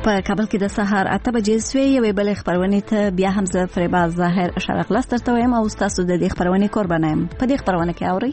په کابل کې د سهار 8 بجې سوی یوې بلې خبرونې ته بیا هم زه فریبا ظاهر شرق لستر ته وایم او تاسو د دې خبرونې قربانه یم. په دې خبرونه کې اورئ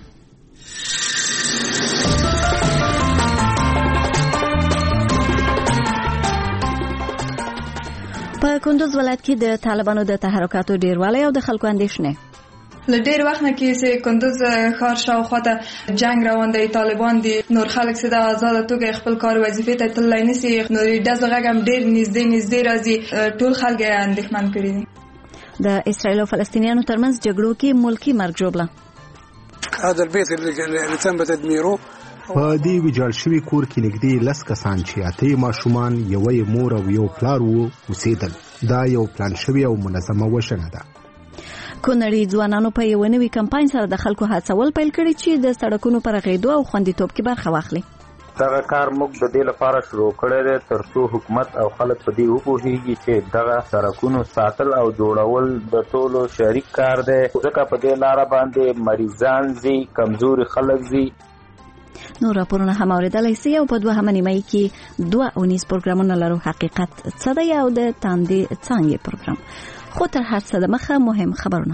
په کندوز ولایت کې د طالبانو د تحرکاتو ډیروالی او د خلکو اندېښنې. له ډیر وخت نه کې چې کندوز ښار شاوخوا ته جنگ روان دی، طالبان دي، نور خلک چې د آزاده توګه خپل کار وظیفې ته تللی نشي، نو ډزو غږ هم ډیر نږدې راځي، ټول خلک یې اندېښمن کړي دي. د اسرائیل او فلسطینیانو ترمنځ جګړو کې ملکی مرګ ژوبله. هذا البيت اللي تم تدميره په دې ویجاړ شوي کور کې نږدې 10 کسان چې 8 ماشومان، یوه مور او یو پلار وو اوسېدل. دا یو پلان شوی او منظمه وشنه ده. کونړي ځوانانو په یو نوي کمپاین سره د خلکو هڅول پیل کړي چې د سړکونو پر غېدو او خوندیتوب کې برخه واخلي. دغه کار موږ د دې لپاره شروع کړی دی ترڅو حکومت او خلک په دې وپوهیږي چې دغه سړکونو ساتل او جوړول د ټولو شریک کار دی، ځکه په دې لاره باندې مریضان ځي، کمزوري خلک ځي. نور راپورونه هم اوریدلای شئ او په 2 نیمه کې 2 پروګرامونه لرو. حقیقت څه دی او د تاندې څنګه پروګرام. خو تر هر څه د مخه مهم خبرونه.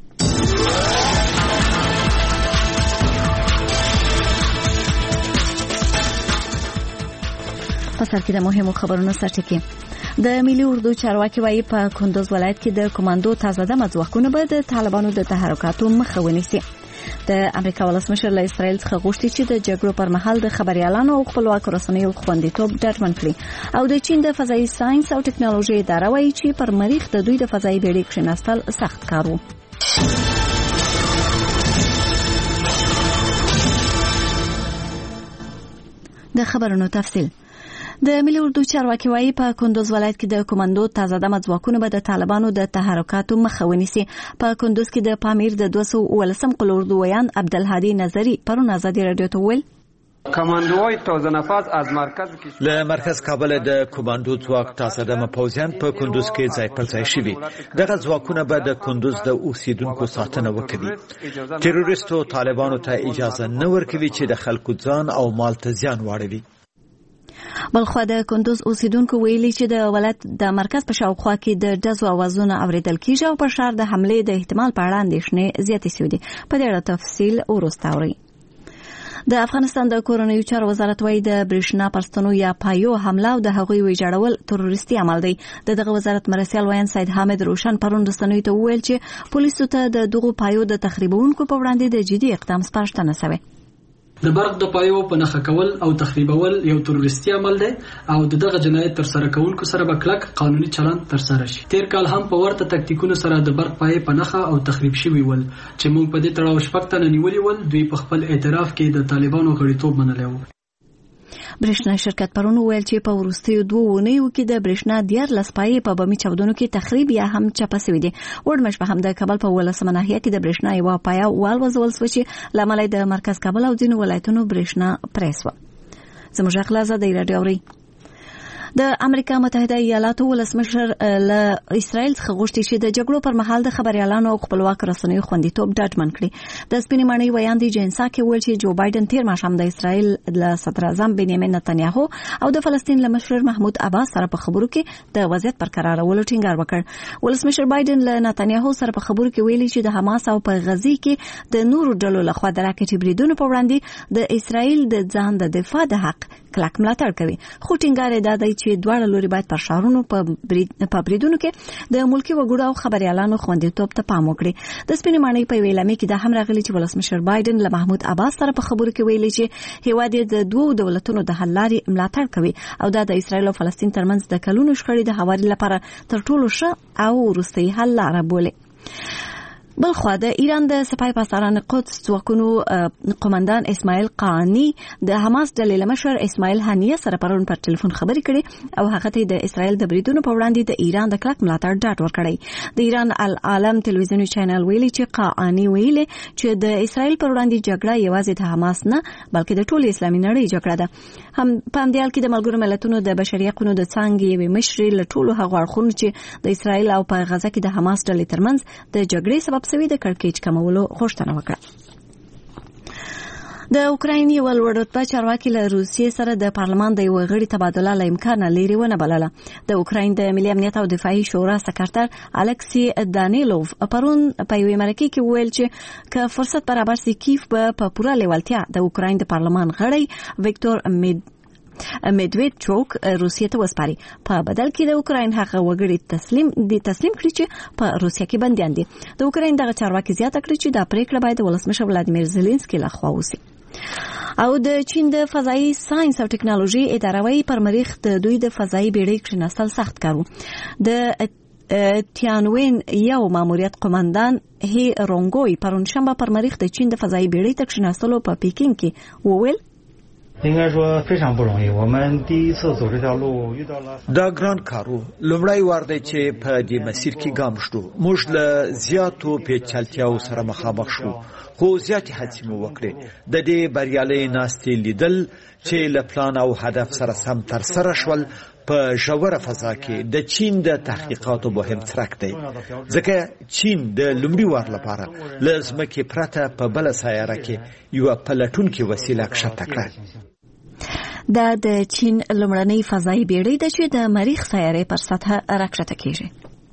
په سر کې د مهمو خبرونو سرټکی. د ملي اردو چارواکي وايي په کندوز ولایت کې د کمانډو تازه دمه ځواکونه به د طالبانو د تحرکاتو مخه ونیسي. د امریکا ولسمشر له اسرائیل څخه غوښتي چې د جګړو پر مهال د خبريالانو او خپلواکو رسنیو خوندیتوب ډاډمن کړي. او د چین د فضایي ساينس او ټکنالوژي اداره وايي چې پر مریخ د دوی د فضایي بیړۍ کښیناستل سخت کار و. د خبرونو تفصیل. د ملي اردو چارواکي وايي په کندوز ولایت کې د کمانډو تازه دمه ځواکونه به د طالبانو د تحرکاتو مخه ونیسي. په کندوز کې د پامیر د 219 قل اردو ویان عبدالهادي نظری پرون ازادي رادیو ته ویل کمانډوای تازه نفاذ از مرکز له مرکز کابل د کمانډو ځواک تازه دمه پوځیان په کندوز کې ځای پر ځای شوي. دغه ځواکونه به د کندوز د اوسیدونکو ساتنه وکړي. تروریستو طالبانو ته اجازه نه ورکوي چې د خلکو ځان او مال ته زیان واړوي. بلخوا د کندوز اوسیدونکو ویلي چې د ولایت د مرکز په شاوخوا کې د ډزو اوازونه اوریدل کیږي او په شهر د حمله د احتمال په اړه اندېښنې زیاتې شوې دي. په دې اړه تفصیل وروسته اورئ. د افغانستان د کورنیو چارو وزارت وايي د برېښنا پرستنو یا پایو حمله او د هغوی ویجاړول تروریستي عمل دی. دغه وزارت مرسیال ویان سید حامد روشن پرون رسنیو ته وویل چې پولیسو ته د دغو پایو د تخریبونکو په وړاندې د جدي اقدام سپارښتنه شوې. د برق د پایو په نښه کول او تخریبول یو تروریستي عمل دی او دغه جنایت تر سره کوونکو سره به کلک قانوني چلند تر سره شي. تیر کال هم په ورته تکتیکونو سره د برق پای په نښه او تخریب شوی ول چې موږ په دې تړاو شپږ تنه نیولي ول. دوی په خپل اعتراف کې د طالبانو غړیتوب منلی و. برېښنا شرکت پرون ویل چې په وروستیو 2 اونیو کې د برېښنا 14 پایې په بمي چاودنو کې تخریب یا هم چپه شوې دي. وړمش په هم د کابل په 18 ناحیه کې د برېښنا یو پایه والوزول شو چې لامل د مرکز کابل او ځینو ولایتونو برېښنا پریس و. زموږ خلاصه د رادیو اوري. د امریکا متحده ایالاتو ولسمشر له اسرائیل څخه غوښتي چې د جګړو پر مهال د خبريالانو او خپلواک رسنیو خوندیتوب ډاډمن کړي. د سپینې ماڼۍ ویان دی جنسا کې ویل چې جو بایدن تیر ماښام د اسرائیل له صدر اعظم بنیامین نتنیاهو او د فلسطین له مشر محمود عباس سره په خبرو کې د وضعیت برقرارولو ټینګار وکړ. ولسمشر بایدن له نتنیاهو سره په خبرو کې ویلي چې د حماس او په غزي کې د نورو ډلو لخوا د راکټ بریدونو په وړاندې د اسرائیل د ځان د دفاع د حق کلک ملاتړ کوي. خو ټینګار یې دادی چې دواړه لوري باید پر شهرونو په بریدونو کې د ملکی وګړو او خبريالانو خوندیتوب ته پام وکړي. د سپینې ماڼۍ په ویلامې کې د هم راغلي چې ولسمشر بایدن له محمود عباس سره په خبرو کې ویلي چې هیواد د 2 دولتونو د حل لارې ملاتړ کوي او دا د اسرائیل او فلسطین ترمنځ د کلونو شخړې د هواري لپاره تر ټولو ښه او وروستۍ حل لاره بولي. بلخوا د ایران د سپاه پاسداران قدس ځواکونو قومندان اسماعیل قانی د حماس ډلې مشر اسماعیل هانیه سره پرون پر ټلیفون خبرې کړې او هغه ته د اسرائیل د بریدونو په وړاندې د ایران د کلک ملاتړ ډاډ ورکړی. د ایران العالم ټلویزیوني چینل ویلي چې قانی ویلي چې د اسرائیل پر وړاندې جګړه یوازې د حماس نه بلکې د ټول اسلامي نړۍ جګړه ده. هم په همدې حال کې د ملګرو ملتونو د بشري حقوقو د څانګې یوې مشرې له ټولو هغو اړخونو چې د اسرائیل او په غزه کې د حماس ډلې ترمنځ د جګړې سبب سوي د کړکېچ کمولو غوښتنه وکړه. د اوکراین یو لوړ رتبه چارواکي له روسیې سره د پارلمان د یو غړي تبادله له امکان لري ونه بلله. د اوکراین د ملي امنیت او دفاعي شورا سکرټر الکسی دانیلوف پرون په یوې مرکه کې ویل چې که فرصت برابر سي کیف په پوره لیوالتیا د اوکراین د پارلمان غړي ویکتور میدویدچوک روسیې ته وسپاري. په بدل کې د اوکراین هغه وګړي تسلیم کړي چې په روسیې کې بنديان دي. د اوکراین دغه چارواکي زیاته کړي چې دا پریکړه باید د ولسمشر ولادیمیر زيلنسکي لخوا وشي. او د چین د فضایي ساينس او ټکنالوژي اداره وايي پر مریخ د دوی د فضایي بیړۍ کښیناستل سخت کارو. د تیانوین یو ماموریت قومندان هی رونګوي پرون شنبه پر مریخ د چین د فضایي بیړۍ ته کښیناستلو په پیکینګ کې وویل 应该说非常不容易，我们第一次走这条路遇到了 دا ګران کارو لومړی وار دی چې په دې مسیر کې ګام شو. موږ له زیاتو پیچلتیاو سره مخامخ شو خو زیاتې هڅې مو وکړې. د دې بریالۍ ناستې لیدل چې له پلان او هدف سره سم ترسره شول په ژوره فضا کې د چین د تحقیقاتو مهم څرک دی ځکه چین د لومړي وار لپاره له ځمکې پرته په بله سیاره کې یوه پلټونکې وسیله کښته کړه. دا د چین لومړنۍ فضایي بیړۍ ده چې د مریخ سیارې پر سطح راکښته کیږي.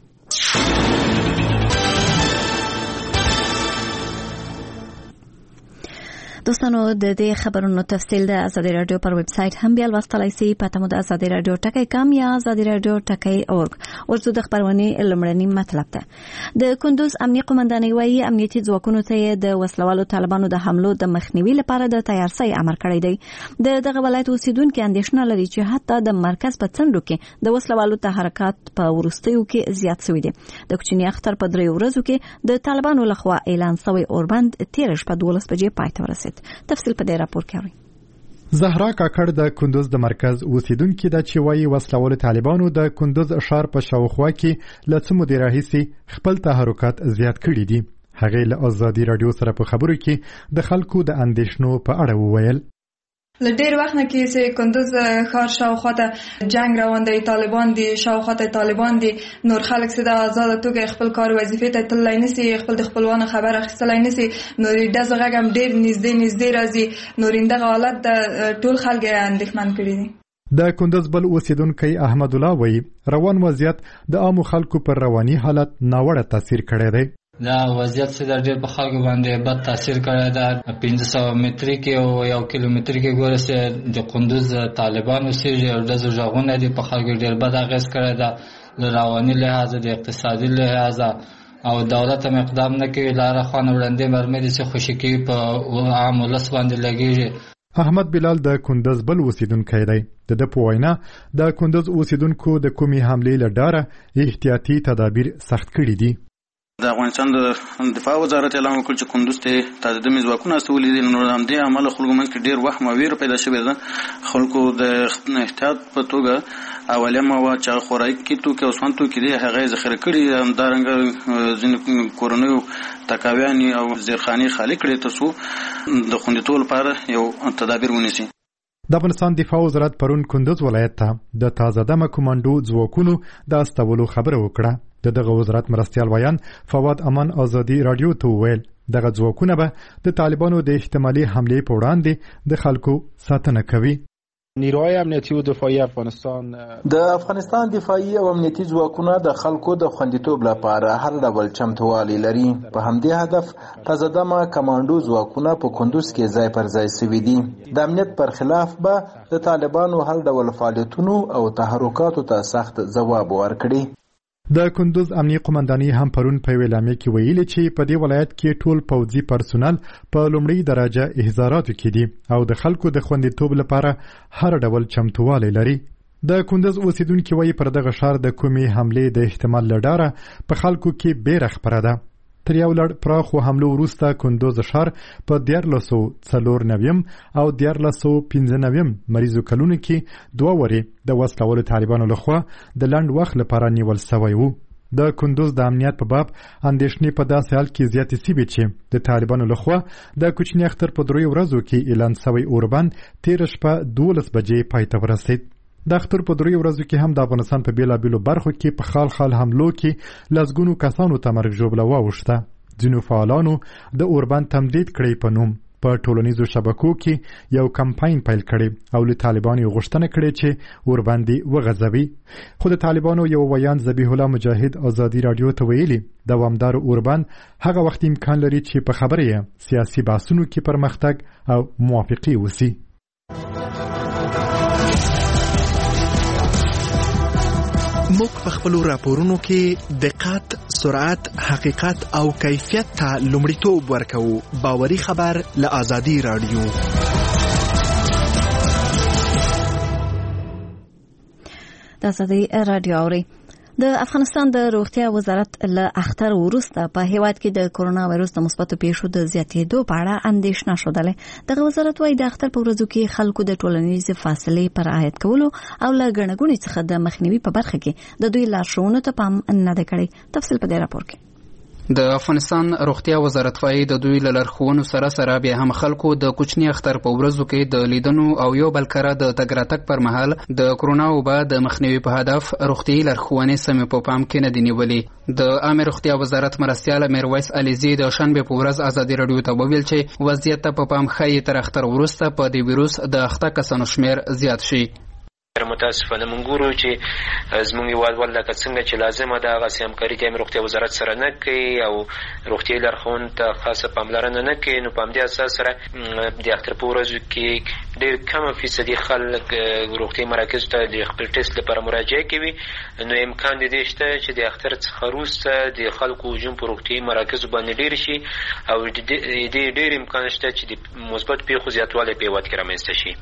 دوستانو د دې خبرونو تفصیل د ازادي رادیو پر ویب سټ هم بیا لوستلای شئ. پته مو د ازادي رادیو ټکی کام یا ازادي رادیو ټکی اورګ. ورته د خبرونه لمړنی مطلب ده. د کندوز امنیه قومندانۍ وايي امنیتي ځواکونو ته د وسلوالو طالبانو د حملو د مخنیوي لپاره د تیارسۍ امر کړی دی. دغه ولایت اوسیدونکو اندېښنه لري چې حتی د مرکز په څنډو کې د وسلوالو تحرکات په ورستیو کې زیات شوي دي. د کوچنی اختر په 3 ورځو کې د طالبانو لخوا اعلان شوی اوربند 13 شپه 12 بجې پای ته ورسید. تفصیل په دې راپور کې اورئ. زهرا کاکړ د کندوز د مرکز اوسیدونکو د چوي وسلوال طالبانو د کندوز ښار په شاوخوا کې لڅ مودې راهیسي خپل تحرکات زیات کړي دي. هغه له ازادي رادیو سره په خبرو کې د خلکو د اندېښنو په اړه وویل. له ډیر وخت نه کې چې کندوز ښار شاوخوا ته جنگ روان دی، طالبان دي شاوخوا ته طالبان دي، نور خلک چې د آزاد توګه خپل کار وظیفې ته تللی نشي، خپل د خپلوانو خبر اخیستلی نشي، نور ډزو غږ هم ډیر نږدې راځي. نور دغه حالت د ټول خلک اندېښمن کړي دي. د کندوز بل اوسیدونکی احمد الله وایي روان وضعیت د عامو خلکو پر رواني حالت ناوړه تاثیر کړی دی. دا وضعیت چې د ډېر په خلکو باندې بد تاثیر کړی ده. 500 متري کې او 1 کیلومتر کې ګوره چې د کندوز طالبان اوسېږي او ډزو غږونه دي په خلکو ډېر بد اغېز کړی ده له رواني لحاظه د اقتصادي لحاظه او دولت هم اقدام نه کوي. لاره خوانه وړاندې مرمۍ دي چې خوشي کوي په عام ولس باندې لګېږي. احمد بلال د کندوز بل اوسیدونکی دی. د په وینا د کندوز اوسیدونکو د کومې حملې له ډاره احتیاطي تدابیر سخت کړي دي. د افغانستان د دفاع وزارت اعلان وکړ چې کندوز ته تعدادي ځواکونه استولي دي. نو همدې عمل خلکو منځ کې ډېر وهم او ویره پیدا شوې ده. خلکو د احتیاط په توګه اولیه مواد چې خوراکي توکي او سون توکي دي هغه ذخیره کړي. همدارنګه ځینې کورنیو تکاویانې او زیرخانې خالي کړي ترڅو د خوندیتوب لپاره یو تدابیر ونیسي. د افغانستان دفاع وزارت پرون کندوز ولایت ته د تازه دمه کمانډو ځواکونو د استولو خبره وکړه. دغه وزارت مرستیال ویان فواد امان ازادي رادیو ته ویل دغه ځواکونه به د طالبانو د احتمالي حملې په وړاندې د خلکو ساتنه کوي. نیروهای امنیتی و دفاعی افغانستان د افغانستان دفاعي او امنیتي ځواکونه د خلکو د خوندیتوب لپاره هر ډول چمتووالی لري. په همدې هدف تازه دمه کمانډو ځواکونه په کندوز کې ځای پر ځای شوي دي. د امنیت پر خلاف به د طالبانو هر ډول فعالیتونو او تحرکاتو ته سخت ځواب ورکړي. د کندوز امنیه قومندانۍ هم پرون په اعلامیه کې ویلي چې په دې ولایت کې ټول پوځي پرسونل په لومړۍ درجه احضاراتو کې دي او د خلکو د خوندیتوب لپاره هر ډول چمتووالی لري. د کندوز اوسیدونکو وایي پر دغه ښار د کومې حملې د احتمال له ډاره په خلکو کې بیره خپره ده. تر یو لړ پراخو حملو وروسته کندوز ښار په 1494 او 1495 مریضو کلونو کې 2 ورې د وسلوالو طالبانو لخوا د لنډ وخت لپاره نیول شوی وو. د کندوز د امنیت په باب اندېښنې په داسې حال کې زیاتې شوې چې د طالبانو لخوا د کوچني اختر په 3 ورځو کې اعلان شوی اوربند 13 شپه 12 بجې پای ته ورسید. د اختر په 3 ورځو کې هم د افغانستان په بیلابیلو برخو کې په خال حملو کې لسګونو کسانو ته مرګ ژوبله واوښته. ځینو فعالانو د اوربند تمدید کړی په نوم په ټولنیزو شبکو کې یو کمپاین پیل کړي او له طالبانو غوښتنه کړې چې ورباندې وغځوي. خو د طالبانو یو ویان ذبیح الله مجاهد ازادي رادیو ته ویلي دوامدار اوربند هغه وخت امکان لري چې په خبره یې سیاسي بحثونو کې پرمختګ او موافقي وسی. موږ په خپلو راپورونو کې دقت، سرعت، حقیقت او کیفیت ته لومړیتوب ورکوو. باوري خبر له آزادي رادیو. د آزادي رادیو اوري. د افغانستان د روغتیا وزارت له اختر وروسته په هیواد کې د کرونا وایرس د مثبتو پیښو د زیاتېدو په اړه اندېښنه شوه. دغه وزارت وايي د اختر په ورځو کې خلکو د ټولنیزې فاصلې پر رعایت کولو او له ګڼه ګوڼې څخه د مخنیوي په برخه کې د دوی لارښوونو ته پام نه دی کړی. تفصیل په دې راپور کې. د افغانستان روغتیا وزارت وايي د دوی له لارښوونو سره بیا هم خلکو د کوچني اختر په ورځو کې د لیدنو او یو بل کره د تګ راتګ پر مهال د کرونا وبا د مخنیوي په هدف روغتیايي لارښوونې سمې په پام کې نه دي نیولې. د عامه روغتیا وزارت مرستیال میرویس علیزی د شنبه په ورځ آزادي رادیو ته وویل چې وضعیت په پام ښیي تر اختر وروسته په دې ویروس د اخته کسانو شمیر زیات شي. متاسفانه موږ ګورو چې زموږ هیوادوال لکه څنګه چې لازمه ده هغسې همکاري د روغتیا وزارت سره نه کوي او روغتیايي لارښوونو ته خاصه پاملرنه نه کوي. نو په همدې اساس سره د اختر په ورځو کې ډېر کمه فیصدي خلک روغتیايي مراکزو ته د خپل ټیسټ لپاره مراجعه کوي. نو امکان د دې شته چې د اختر څخه وروسته د خلکو هجوم په روغتیايي مراکزو باندې ډېر شي او د ډېر امکان شته چې د مثبت پیښو زیاتوالی په هیواد کې رامنځته شي.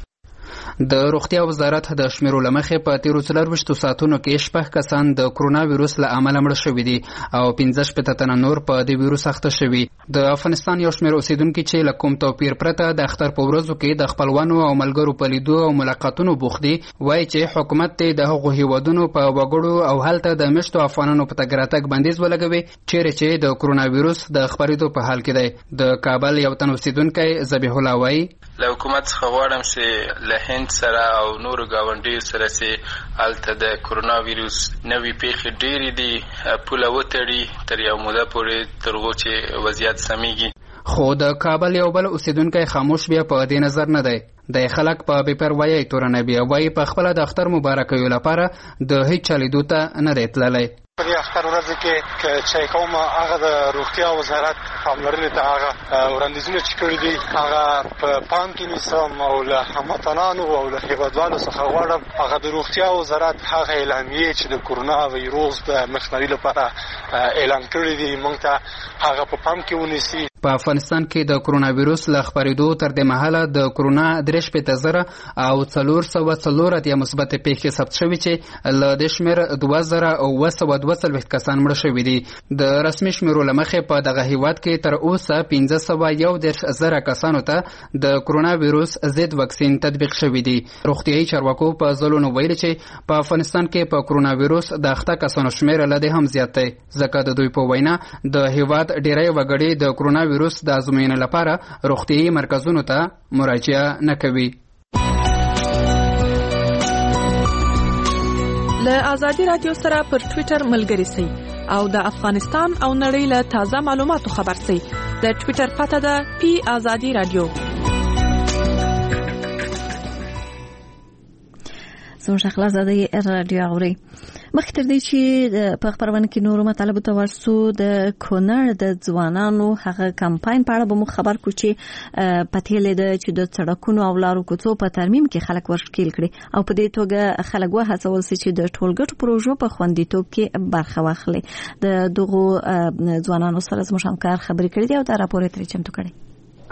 د روغتیا وزارت د شمیرو له مخې په تیرو 24 ساعتونو کې 6 کسان د کرونا وایرس له امله مړه شوي دي او 15 تنه نور په دې وایرس اخته شوي. د افغانستان یو شمېر اوسیدونکي چې له کوم توپیر پرته د اختر په ورځو کې د خپلوانو او ملګرو په لیدو او ملاقاتونو بوخت دي وایي چې حکومت د هغو هیوادونو په وګړو او هلته د مشتو افغانانو په تګ راتګ بندیز ولګوي چیرې چې د کرونا وایرس د خپرېدو په حال کې دی. د کابل یو تن اوسیدونکی ذبیح الله وایي له حکومت څخه غواړم چې له هند سره او نورو ګاونډیو سره چې هلته د کرونا ویروس نوې پیښې ډېرې دي پوله وتړي تر یو موده پورې تر هغو چې وضعیت سمیږي. خو د کابل یو بل اوسیدونکی خاموش بیا په دې نظر نه دی. د خلک په بې پروایۍ تورنوي بیا وایي په خپله د اختر مبارکیو لپاره د هیچ چا لیدو ته نه دی تللی. په دې اختر ورځو کې چې کوم هغه د روغتیا وزارت پاملرنې ته هغه وړاندیزونه چې کړي دي هغه په پام کې نیسم او له هموطنانو او له هیوادوالو څخه غواړم هغه د روغتیا وزارت هغه اعلامیې چې د کرونا وایروس د مخنیوي لپاره اعلان کړي دي موږ ته هغه په پام کې ونیسي. په افغانستان کې د کرونا وایرس له خپرېدو تر دې مهاله د کرونا 3,000 او 404 مثبت پیښې ثبت شوي چې له دې شمېر 2,922 کسان مړه شوي دي. د رسمي شمېرو له مخې په دغه هیواد کې تر اوسه 511,000 کسانو ته د کرونا وایرس ضد واکسین تطبیق شوي دي. روغتیايي چارواکو په ځلونو ویلي چې په افغانستان کې په کرونا وایرس د اخته کسانو شمېر له دې هم زیات دی ځکه د دوی په وینا د هیواد ډېری وګړي د کرونا وایرس د ازموینې لپاره روغتیايي مرکزونو ته مراجعه نه کوي. له آزادي رادیو سره پر ټویټر ملګری سئ او د افغانستان او نړۍ له تازه معلوماتو خبر سئ. د ټویټر پته ده پی آزادي رادیو. زموږ خلاصادي رادیو اوري. مخکې تر دې چې په خبرونه کې نورو مطالبو ته ورسو د کونړ د ځوانانو هغه کمپاین په اړه به مو خبر کو چې پته لیده چې د سړکونو او لارو کوڅو په ترمیم کې خلک ورشکیل کړي او په دې توګه خلک وهڅول چې د ټولګټو پروژو په خوندیتوب کې برخه واخلي. د دغو ځوانانو سره زموږ همکار خبرې کړې دي او دا راپور یې ترې چمتو کړی.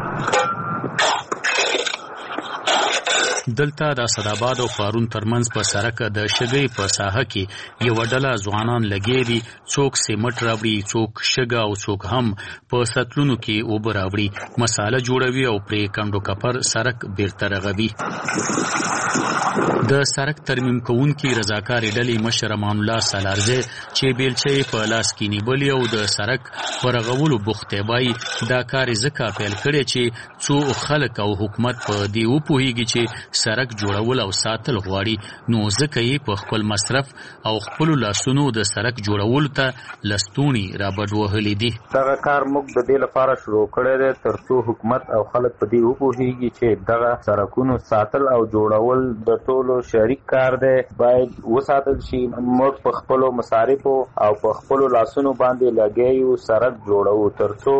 دلته د اسداباد او پارون ترمنځ په سړک د شګې په ساحه کې یو ډله ځوانان لګي دي. څوک سیمټ راوړي، څوک شګه او څوک هم په سطلونو کې اوبه راوړي، مساله جوړوي او پرې کندو کپر سړک بیرته رغوي. د سړک ترمیم کوونکي رضاکار ډلې مشر امان الله سالارزه چې بیلچې په لاس کې نیولې او د سړک پر رغولو بوخته وای دا کار ځکه پیل کړي چې څو خلک او حکومت په دې وپوهیږي چې سرک جوړول او ساتل غواړي، نو ځکه یې په خپل مصرف او خپل لاسونو د سرک جوړولو ته لستونی را بډوهلي دي. دغه کار موږ د دې لپاره شروع کړی دی ترڅو حکومت او خلک په دې وپوهیږي چې دغه سرکونو ساتل او جوړول د ټولو شریک کار دی، باید وساتل شي. موږ په خپلو مصارفو او په خپلو لاسونو باندې لګیو سرک جوړو ترڅو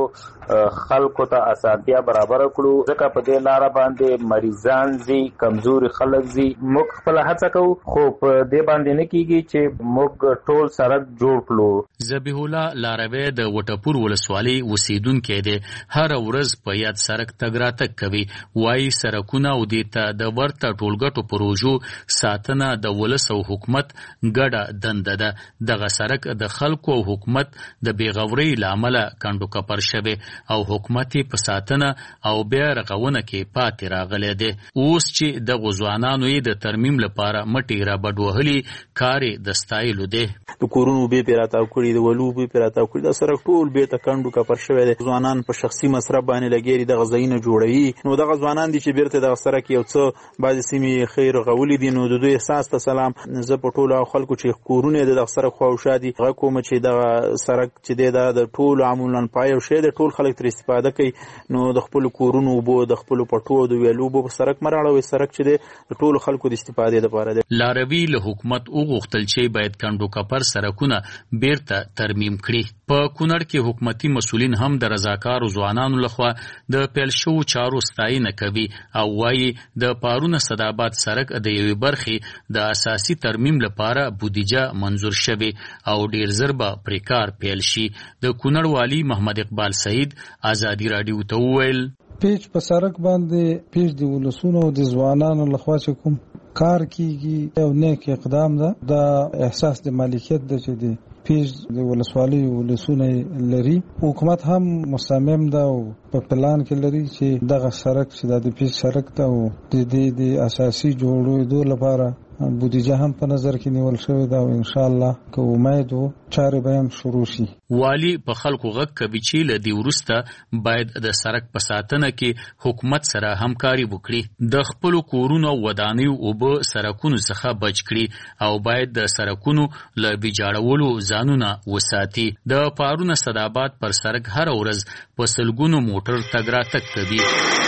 خلکو ته اسانتیا برابر کړو، ځکه په دې لاره باندې مریضان زی، کمزوري خلک زی. موږ خپل هڅه کوو خو په دې باندې نه کیږي چې موږ ټول سرک جوړ کړو. ذبیح الله لاروی د وټپور ولسوالۍ اوسیدونکی دی، هر ورځ په یاد سرک تګ راتګ کوي. وایي سرکونه او دې ته د ورته ټولګټو پروژو ساتنه د ولس او حکومت ګډه دنده ده. دغه سرک د خلکو او حکومت د بیغورۍ له امله کنډو کپر شوی او حکومت په ساتنه او بیا رغونه کې پاتې راغلی دی. اوس چې دغه ځوانانو یې د ترمیم لپاره مټې را بډوهلي کار د ستایلو دی. د کورونو به پیراتاو کړي، د ولو به پیراتاو کړي، د سرک ټول به ته کنډو کپر شوی دی. ځوانان په شخصي مصرف باندې لګیري، دغه ځایونه جوړوي. نو دغه ځوانان دي چې بیرته دغه سرک یو څه بعضې سیمې خیر غولي دي، نو د دوی احساس ته سلام. زه په ټولو خلکو چې کورونه د دغه سرک خواوشا دي هغه کوم چې دغه سرک چې دی د ټولو عموما پای او شی د ټول خلک تر استفاده کوي. نو د خپل کورونو اوبو، د خپل پټو، د ویلو اوبو په سرک مراړوي. سرک چې دی د ټولو خلکو د استفادې لپاره دی. لاروي له حکومت وغوښتل چې باید کنډو کپر سرکونه بیرته ترمیم کړي. په کونړ کې حکومتي مسؤلین هم د رضاکارو ځوانانو لخوا د پیل شوو چارو ستاینه کوي او وایي د پارونه صداباد سرک د یوې برخې د اساسي ترمیم لپاره بودیجه منظور شوی او ډیر زر به پرې کار پیل شي. د کونړ والی محمد اقبال سعید آزادی راډیو ته وویل پیچ په سرک باندې پیچ د ولسونو او د ځوانانو لخوا چې کوم کار کیږي یو نیک اقدام ده. د احساس د مالکیت د چې دی پیچ د ولسوالۍ ولسونه لري. حکومت هم مصمم ده او په پلان کې لري چې دغه سرک چې د پیچ سرک ته او د اساسي جوړېدو لپاره بودیجه هم په نظر کې نیول شوې ده او ان شاء الله که امید وو چارې به هم شروع شي. والی په خلکو غږ کوي چې له دې وروسته باید د سرک په ساتنه کې حکومت سره همکاري وکړي، د خپلو کورونو او ودانیو اوبه سرکونو څخه بچ کړي او باید د سرکونو له بیجاړولو ځانونه وساتي. د پارونه صداباد پر سرک هر ورځ په سلګونو موټر تګ راتګ کوي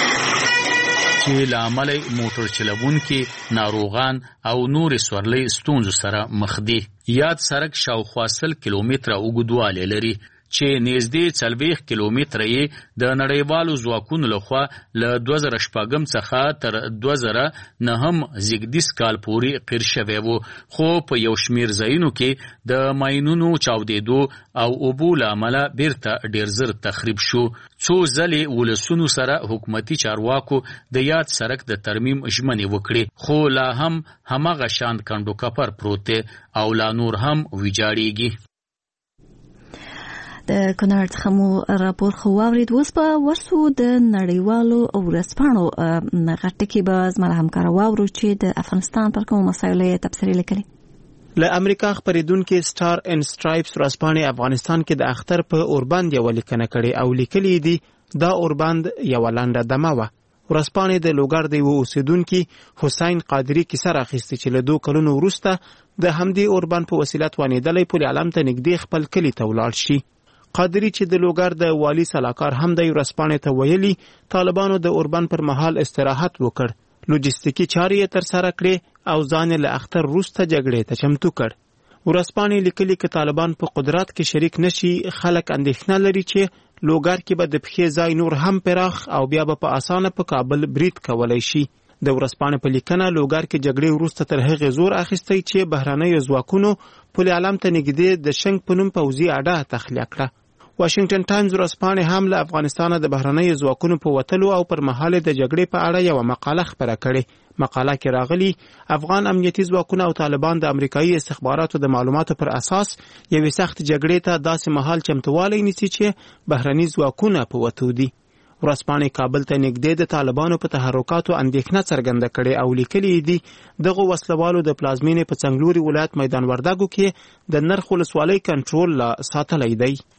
چې له امله موټر چلوونکي ناروغان او نور سورلۍ ستونزو سره مخ دي. یاد سرک شاوخوا 100 کیلومتره اوږدوالی لري چې نږدې 40 کیلومتره یې د نړیوالو ځواکونو لخوا له 2006 څخه تر 2009 زیږدیز کال پورې قیر شوی و، خو په یو شمیر ځایونو کې د ماینونو چاودېدو او اوبو له امله بیرته ډیر زر تخریب شو. څو ځلې ولسونو سره حکومتي چارواکو د یاد سرک د ترمیم ژمنې وکړې، خو لا هم هماغه شان کنډو کپر پروت دی او لا نور هم ویجاړېږي. د کونړ څخه مو راپور خو واورید. اوس په ورسو د نړیوالو ورځپاڼو غټه کې به زما همکار واورو چې د افغانستان پر کومو مسایلو یې تبصرې لیکلي. له امریکا خبرېدونکي سټار اینډ سټرایپس ورځپاڼې افغانستان کې د اختر په اوربند یوه لیکنه کړې او لیکلي دي دا اوربند یوه لنډه دمه وه. ورځپاڼې د لوګر د یوه اوسیدونکي حسین قادري کیسه راخیستې چې له 2 کلونو وروسته د همدې اوربند په وسیله توانېدلی پل علم ته نږدې خپل کلي ته ولاړ شي. قادری چې د لوګر د والی سلاکار هم د ورځپاڼې ته ویلي طالبانو د اوربند پر مهال استراحت وکړ، لوجستیکي چارې یې ترسره کړې او ځان له اختر وروسته جګړې ته چمتو کړ. ورځپاڼې لیکلي که طالبان په قدرت کې شریک نشي خلک اندېښنه لري چې لوګر کې به د پښې ځای نور هم پراخ او بیا به په اسانه په کابل برید کولی شي. د ورځپاڼې په لیکنه لوګر کې جګړې وروسته تر هغې زور اخیستی چې بهرنیو ځواکونو پل علم ته نږدې د شنګ په نوم پوځي اډه تخلیه کړه. واشنگټن ټایمز ورځپاڼې هم له افغانستانه د بهرنیو ځواکونو په وتلو او پر مهال د جګړې په اړه یوه مقاله خپره کړې. مقاله کې راغلي افغان امنیتي ځواکونه او طالبان د امریکایي استخباراتو د معلوماتو پر اساس یوې سخت جګړې ته داسې مهال چمتووالی نیسي چې بهرني ځواکونه په وتو دي. ورځپاڼې کابل ته نږدې د طالبانو په تحرکاتو اندېښنه څرګنده کړې او لیکلي دي دغه وسلوالو د پلازمینې په څنګلوري ولایت میدان وردګو کې د نرخ ولسوالۍ کنټرول لا ساتلی دی.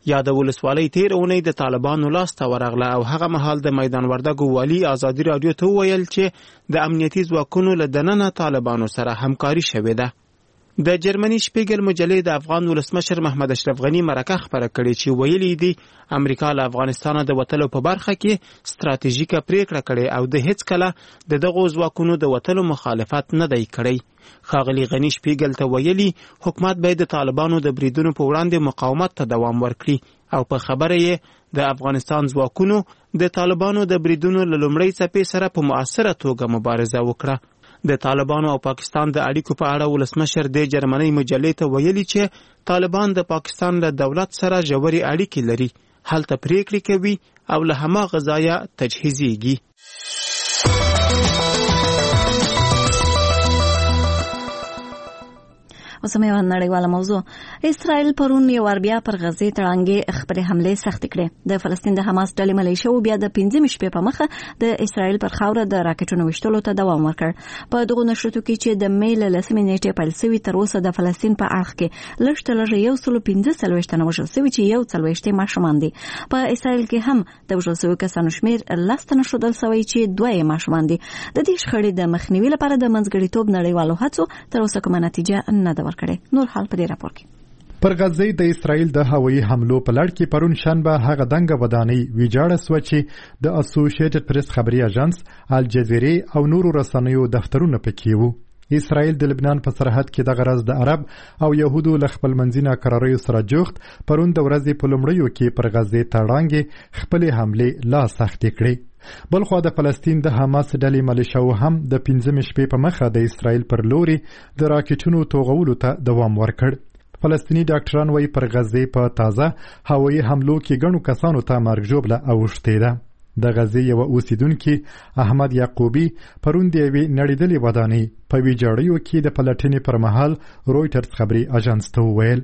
یا د ولسوالۍ تیر اونۍ د طالبانو لاس ته ورغله او هغه مهال د میدان وردګو والي ازادي رادیو ته وویل چې د امنیتي ځواکونو له دننه طالبانو سره همکاري شوې ده. د جرمني شپیګل مجلې د افغان ولسمشر محمد اشرف غنی مرکه خبره کړې چې ویلي دي امریکا له افغانستانه د وتلو په برخه کې ستراتیژیکه پریکړه کړې او د هیڅ کله د دغو ځواکونو د وتلو مخالفت نه دی کړی. ښاغلي غنی شپیګل ته ویلي حکومت باید د طالبانو د بریدونو په وړاندې مقاومت ته دوام ورکړي او په خبره یې د افغانستان ځواکونو د طالبانو د بریدونو له لومړۍ څپې سره په مؤثره توګه مبارزه وکړه. د طالبانو او پاکستان د اړیکو په اړه ولسمشر د جرمني مجلې ته ویلي چې طالبان د پاکستان له دولت سره ژورې اړیکې لري، هلته پریکړې کوي او له هماغه ځایه تجهیزیږي. اوسمه یو نړیواله موضوع. اسرائیل پرون یو ور بیا پر غزې تړانګې خپل حمله سخت کړې. د فلسطین د حماس ډلې ملیشه او بیا د 15 شپې په مخه د اسرائیل پر خاوره د راکټونو وشتلو ته دوام ورکړ. په دغه نشرتو کې چې د میل لسمې نیټې پیل شوی تر اوسه د فلسطین په اړه کې لږ 115 تنه وژل شوي چې 140 ماشومان دي. په اسرائیل کې هم د وژل شوي کسانو شمیر 10 تنه شودل شوی چې 2 ماشومان دي. د دې شخړې د مخنیوي لپاره د منځګړیتوب نړیوالو هڅو تر اوسه کومه نتیجه نه ده ورکړې. نور حال په دې راپور کې پر غزې د اسرائیل د هوایي حملو په لړ کې پرون شنبه هغه دنګه ودانۍ ویجاړه سوه چې د اسوسییټډ پریس خبري اژانس الجزیره او نورو رسنیو دفترونه پکې وو. اسرائیل د لبنان په سرحد کې د غرض د عرب او يهودو له خپل منځینه قراریو سره جوخت پرون د ورځې په لومړیو کې پر غزې تړانګې خپل حمله لا سخت کړې. بلخوا د فلسطین د حماس ډلې ملیشاو هم د 15 شپې په مخه د اسرائیل پر لوري د راکټونو توغولو ته دوام ورکړ. فلسطینی ډاکټران وايي پر غزې په تازه هوایي حملو کې ګڼو کسانو ته مرګ ژوبله اوښتې ده. د غزې یو اوسیدونکي احمد یعقوبی پرون د یوې نړیدلې ودانۍ په ویجاړیو کې د پلټنې پر مهال رویټرز خبري اژانس ته وویل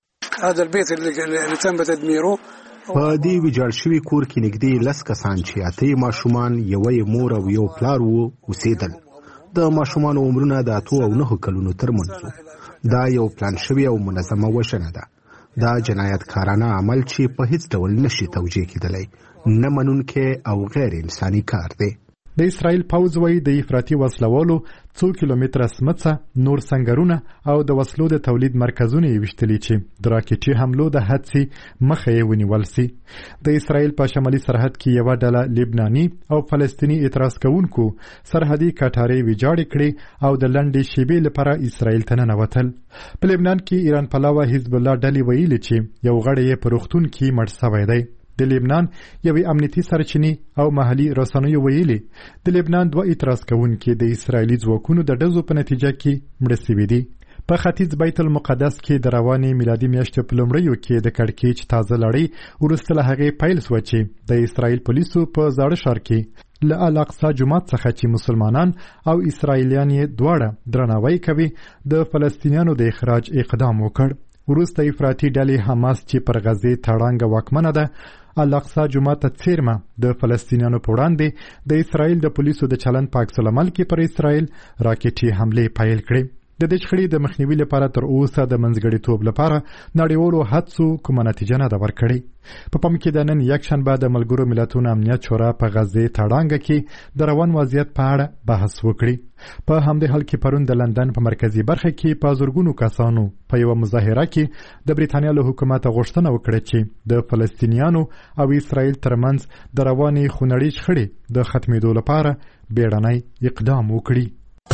هذا البيت اللي تم تدميره په دې ویجاړ شوي کور کې نږدې 10 کسان چې 8 ماشومان یوې مور او یو پلار وو اوسېدل. د ماشومانو عمرونه د 8 او 9 کلونو ترمنځ. دا یو پلان شوی او منظمه وژنه ده. دا جنایتکارانه عمل چې په هیڅ ډول نشي توجیه کېدلی، نه منونکی او غیر انساني کار دی. د اسرائیل پوځ وايي د افراطي وسلوالو 2 کیلومتره سمڅه نور سنگرونه او د وسلو د تولید مرکزونه یې وشتلي چې د راکټي حملو د حادثې مخه یې ونیول سي. د اسرائیل په شمالي سرحد کې یو ډله لبناني او فلسطینی اعتراض کوونکو سرحدي کټارې ویجاړې کړې او د لنډې شیبې لپاره اسرائیل ته ننوتل. په لبنان کې ایران پلوه حزب الله ډلې ویلي چې یو غړی یې په روغتون کې مړ شوی دی. د لبنان یوې امنیتي سرچینې او محلي رسنیو ویلي د لبنان 2 اعتراض کوونکي د اسرائیلي ځواکونو د ډزو په نتیجه کې مړه شوي دي. په ختیځ بیت المقدس کې د روانې میلادي میاشتې په لومړیو کې د کړکېچ تازه لړۍ وروسته له هغې پیل سوه چې د اسرائیل پولیسو په زاړه ښار کې له الاقصی جومات څخه چې مسلمانان او اسرائیلیان یې دواړه درناوی کوي د فلسطینیانو د اخراج اقدام وکړ. وروسته افراطي ډلې حماس چې پر غزې تړانګه واکمنه ده الاقصی جومات ته څیرمه د فلسطینیانو په وړاندې د اسرائیل د پولیسو د چلند په عکس العمل کې پر اسرائیل راکټي حملې پیل کړې. د دې شخړې د مخنیوي لپاره تر اوسه د منځګړیتوب لپاره نړیوالو هڅو کومه نتیجه نه ده ورکړې. په پام کې د نن یکشنبه د ملګرو ملتونو امنیت شورا په غزې تړانګه کې د روان وضعیت په اړه بحث وکړي. په همدې حال کې پرون د لندن په مرکزی برخه کې په زرګونو کسانو په یو مظاهره کې د بریتانیا له حکومت غوښتنه وکړه چې د فلسطینیانو او اسرائیل ترمنځ د روانې خونړۍ شخړې د ختمېدو لپاره بیړنی اقدام وکړي.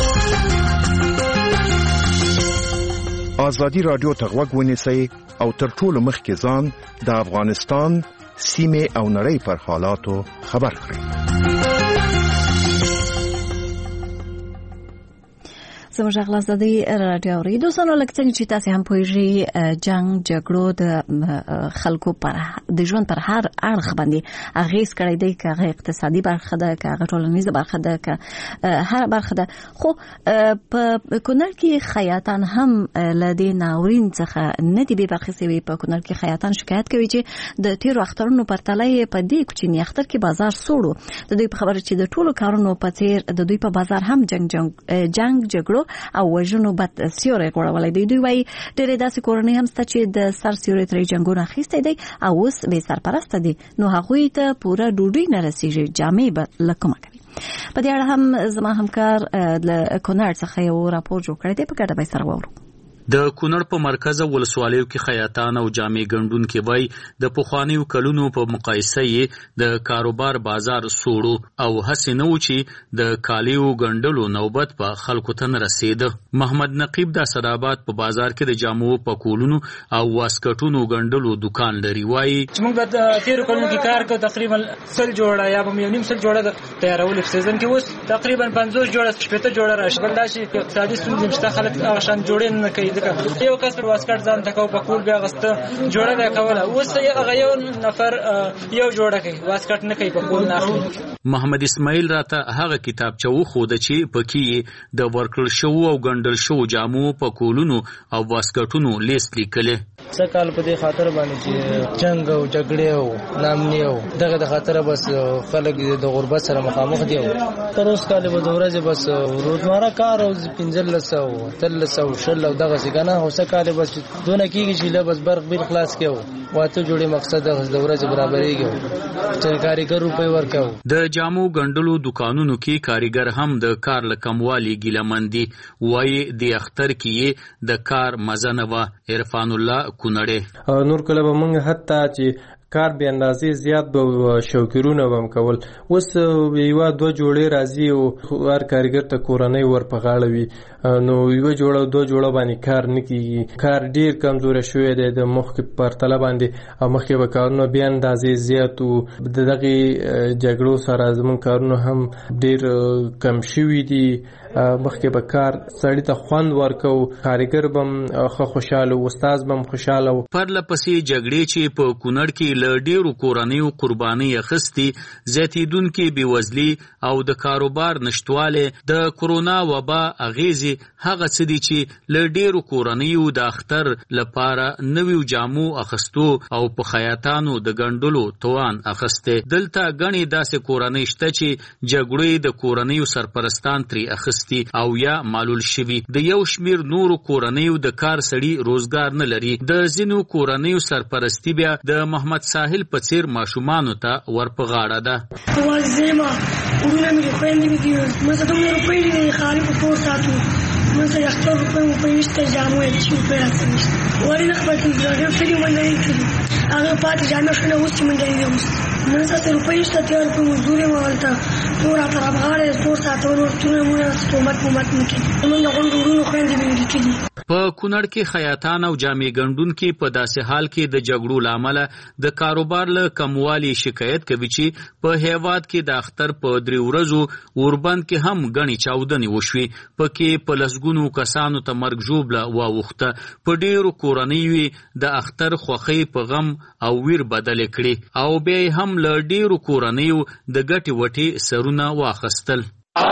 ازادي رادیو ته غوږ ونیسئ او تر ټولو مخکې ځان د افغانستان سیمې او نړۍ پر حالاتو خبر کړئ. زموږ غلازادي رادیو اوریدونکو لکه څنګه چې تاسو هم پوهیږئ جنگ جګړو د خلکو پر د ژوند پر هر اړخ باندې اغیز کړی دی، که هغه اقتصادي برخه ده، که هغه ټولنیزه برخه ده، که هر برخه ده. خو په کونړ کې خیاطان هم له دې ناورین څخه نه دي بې برخې شوي. په کونړ کې خیاطان شکایت کوي چې د تیرو اخترونو پرتله یې په دې کوچني اختر کې بازار سوړو. د دوی په خبره چې د ټولو کارونو په څیر د دوی په بازار هم جنگ جګړو او وژنو بد سیوری غوړولې دی. دوی وايي ډېرې داسې کورنۍ هم شته چې د سر سیوري ترې جنګونه اخیستی دی او اوس بې سرپرسته دي، نو هغوی ته پوره ډوډۍ نه رسیږي، جامې به له کومه کوي. په دې اړه هم زما همکار له کونړ څخه یو راپور جوړ کړی دی، په ګډه به سره واورو. د کونړ په مرکز ولسوالیو کې خیاطان او جامې ګنډونکي وای د پخوانیو کلونو په مقایسه یې د کاروبار بازار سوړو او هڅې نه و چې د کالیو ګنډلو نوبت په خلکو ته نه رسیده. محمد نقیب د اسداباد په بازار کې د جامو پکولونو او واسکټونو ګنډلو دکان لري. وای چې موږ د تیر کلونو کې کار کوو، تقریبا 100 جوړه یا به یو نیم 100 جوړه تیارول په سیزن کې، اوس تقریبا 50 جوړه 50 جوړه راشي. بل دا چې اقتصادي ستونزې مشته، خلک هغه شان جوړې نه کوي. یو کس پر واسکټ ځان تکاو پکول بیا غسته جوړه ده کوله، اوس هغه یو نفر یو جوړه کوي، واسکټ نه کوي، پکول نه اخلي. محمد اسماعیل راته هغه کتابچه وښوده چې پکې د ورکړل شو او ګنډل شو جامو پکولونو او واسکټونو لیست لیکل. څه کال په دې خاطر باندې چې جنگ او جګړې او نامني او دغه د خاطر بس خلک د غربت سره مخامخ دي. تر اوس کال به د ورځې بس روزمره کار او 1500 300 شل او دغه څنګه اوسه کال بس دونه کیږي چې له بس برق بیل خلاص کېو واته جوړي مقصد د ورځې برابرېږي چې کاریګر روپۍ ورکاو. د جامو ګنډلو دکانونو کې کاریګر هم د کار لکموالي ګیلمندي وایي د اختر کې د کار مزه نه و. عرفان الله کونړ نور کله به موږ حتی چې کار به اندازې زیات به شوکرونه بم کول، اوس یو دو جوړې راځي او هر کارګر ته کورنۍ ور په غاړه وي، نو یو جوړه دو جوړه باندې کار نه کیږي. کار ډیر کمزور شوی دی د مخکې پرتله باندې، او مخکې به کارونه بیا اندازې زیات او دغه جګړو سره زمون کارونه هم ډیر کم شوي دي. مخکې به کار سړی ته خوند ورکو، کارګر بم خوشاله، استاد بم خوشاله. پرله پسې جګړې چې په کونړ کې له ډیرو کورنیو قرباني اخیستي، زیاتیدونکي بېوزلي او د کاروبار نشتواله، د کرونا وبا اغیزې هغه څه دي چې له ډیرو کورنیو د اختر لپاره نویو جامو اخستو او په خیاطانو د ګنډلو توان اخسته. دلته غني داسې کورنۍ شته چې جګړې د کورنیو سرپرستان تری اخستي او یا معلول شوي. د یو شمیر نورو کورنیو د کار سړي روزګار نه لري. د ځینو کورنیو سرپرستی بیا د محمد ساحل په څیر ماشومانو ته ورپغاړه ده. وازما ورونه مې خويندې مې دي، مزه دومره روپۍ دي خالي په پور ساتو، مزه یختو روپۍ نشته، جامو یې چې په راځي وړي نه خپل کېږي فری منډي کړي هغه پاتې جامې شنه اوس منډي دي. اوس مزه روپۍ نشته، تیار په مزدوري مالته پورا تر افغانه پور ساتو ورته مونږ حکومت مکي موږ غوړو خويندې مې دي. په کونړ کې خیاطان او جامې ګنډونکي په داسې حال کې د جګړو لامل د کاروبار له کموالي شکایت کوي چې په هیواد کې د اختر په 3 ورځو اوربند کې هم غني چاودنې وشوي، پکې په لسګونو کسانو ته مرګ ژوبله واوښته. په ډیرو کورنیو د اختر خوښۍ په غم او ویر بدل کړي او بیا هم له ډیرو کورنیو د ګټې وټې سرونه واخستل.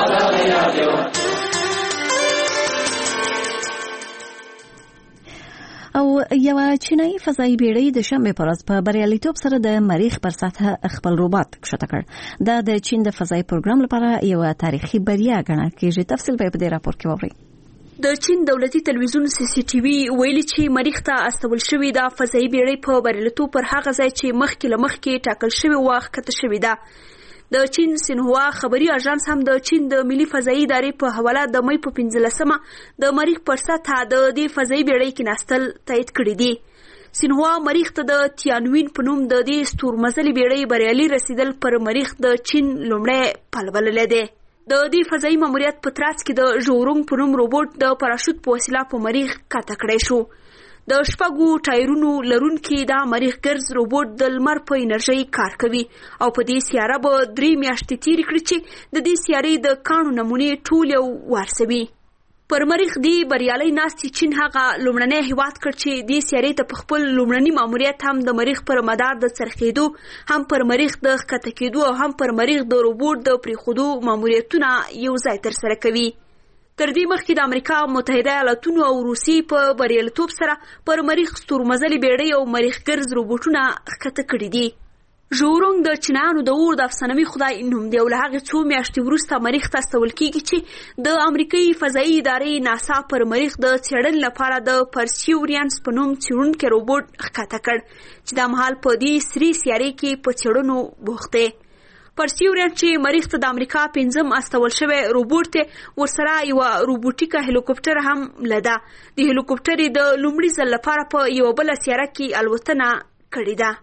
او یو چینایي فضایي بیړۍ د شنبه پر ورځ په بریالیتوب سره د مریخ پر سطح خپل روباټ کښته کړ. دا د چین د فضایي پروګرام لپاره یو تاریخي بریا ګڼل کېږي. تفصیل به په دې راپور کې واورئ. د چین دولتي تلویزیون CCTV ویلي چې مریخ ته استول شوې د فضایي بیړۍ په بریالیتوب پر هغه ځای چې مخکې له مخکې ټاکل شوی وخت کته شوې ده. د چین سینهوا خبري اژانس هم د چین د ملي فضایي ادارې په حواله د مې په 15مه د مریخ پر سطح د دې فضایي بیړۍ کې ناستل تایید کړی دی. سینهوا مریخ ته د تیانوین په نوم د دې ستورمزلي بیړۍ بریالي رسیدل پر مریخ د چین لومړی پل بللی دی. د دې فضایي ماموریت په ترڅ کې د ژورونګ په نوم روبوټ د پاراشوت په وسیله په مریخ کښته کړی شو. د شپږو ټایرونو لرونکي دا مریخ ګرځ روبوټ د لمر په انرژۍ کار کوي او په دې سیاره به 3 میاشتې تیرې کړي چې د دې سیارې د کاڼو نمونې ټول یو وارسوي. پر مریخ دی بریالي ناستي چین هغه لومړنی هیواد کړ چې دې سیارې ته په خپل لومړني ماموریت هم د مریخ پر مدار د څرخېدو، هم پر مریخ د ښکته کېدو او هم پر مریخ د روبوټ د پرېښودو ماموریتونه یو ځای ترسره کوي. تر دې مخکې د امریکا متحده ایالاتونو او روسیې په بریالیتوب سره پر مریخ ستورمزلي بیړۍ او مریخ ګرځ روبوټونه ښکته کړي دي. ژورونګ د چینایانو د اور د افسانوي خدای نوم دی او له هغې څو میاشتې وروسته مریخ ته استول کیږي چې د امریکایي فضایي ادارې ناسا پر مریخ د څېړنې لپاره د پرسیورینس په نوم څېړونکی روبوټ ښکته کړ چې دا مهال په دې سرې سیارې کې په څېړنو بوخت دی. پرسیورینس چې مریخ ته د امریکا 5م استول شوی روبوټ دی، ورسره یوه روبوټیکه هلیکوپټر هم لده. د هلیکوپټر یې د لومړي ځل لپاره په یوه بله سیاره کې الوتنه کړې ده.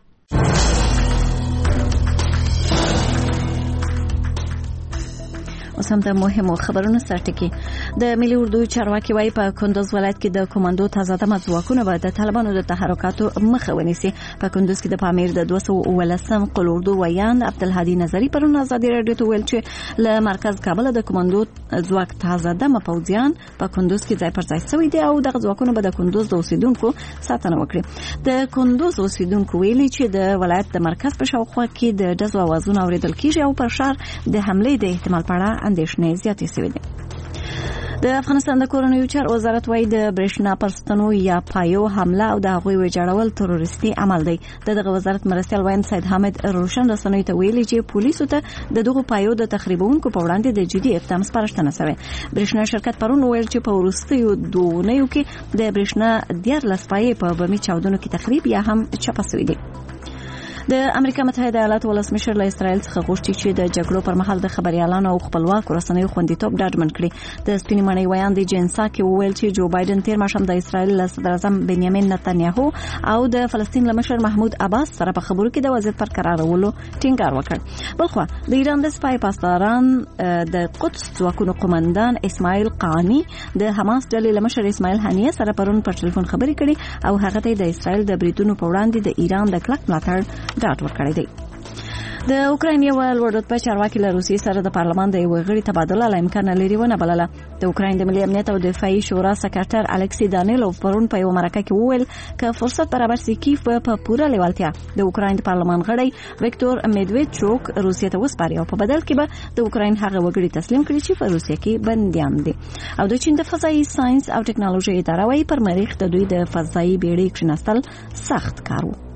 اوس هم د مهمو خبرونو سرټکی. د ملي اردو چارواکي وايي په کندوز ولایت کې د کمانډو تازه دمه ځواکونه به د طالبانو د تحرکاتو مخه ونیسي. په کندوز کې د پامیر د 219 قل اردو ویاند عبدالهادي نظري پرون ازادي راډیو ته ویل چې له مرکز کابل د کمانډو ځواک تازه دمه پوځیان په کندوز کې ځای پر ځای شوي دي او دغه ځواکونه به د کندوز د اوسیدونکو ساتنه وکړي. د کندوز اوسیدونکو ویلي چې د ولایت د مرکز په شاوخوا کې د ډزو اوازونه اوریدل کیږي او پر شهر د حملې د احتمال په اړه اندېښنې زیاتې شوې دي. د افغانستان د کورنیو چارو وزارت وايي د برېښنا پر ستنو یا پایو حمله او د هغوی ویجاړول تروریستي عمل دی. دغه وزارت مرستیال وایند سید حامد روشن رسنیو ته ویلي چې پولیسو ته د دغو پایو د تخریبونکو په وړاندې د جدي اقدام سپارښتنه شوې. برېښنا شرکت پرون ویل چې په وروستیو 2 اونیو کې د برېښنا 14 پایې په بمي چاودنو کې تخریب یا هم چپه شوي دي. د امریکا متحده ایالاتو ولسمشر له اسرائیل څخه غوښتي چې د جګړو پر مهال د خبريالانو او خپلواکو رسنیو خوندیتوب ډاډمن کړي. د سپینې ماڼۍ ویاند جین ساکي وویل چې جو بایدن تیر ماښام د اسرائیل له صدر اعظم بنیامین نتنیاهو او د فلسطین له مشر محمود عباس سره په خبرو کې د وضعیت پر قرارولو ټینګار وکړ. بلخوا د ایران د سپای پاسداران د قدس ځواکونو قومندان اسماعیل قانی د حماس ډلې له مشر اسماعیل هانیه سره پرون په ټلیفون خبرې کړې او هغه ته د اسرائیل د بریدونو په وړاندې د ایران د کلک ملاتړ ډاډ ورکړی دی. د اوکراین یو لوړرتبه چارواکي له روسیې سره د پارلمان د یو غړي تبادله له امکان لري ونه بلله. د اوکراین د ملي امنیت او دفاعي شورا سکرټر الکسی دانیلوف پرون په یو مرکه کې وویل چې فرصت برابر سي کیف په پوره لیوالتیا د اوکراین د پارلمان غړي ویکتور میدویچوک روسیې ته وسپاري او په بدل کې به د اوکراین هغه وګړي تسلیم کړي چې په روسیې کې بنديان دي. او د چین د فضایي ساينس او ټکنالوژي اداره وايي پر مریخ د دوی د فضایي بیړۍ کښیناستل سخت کار و.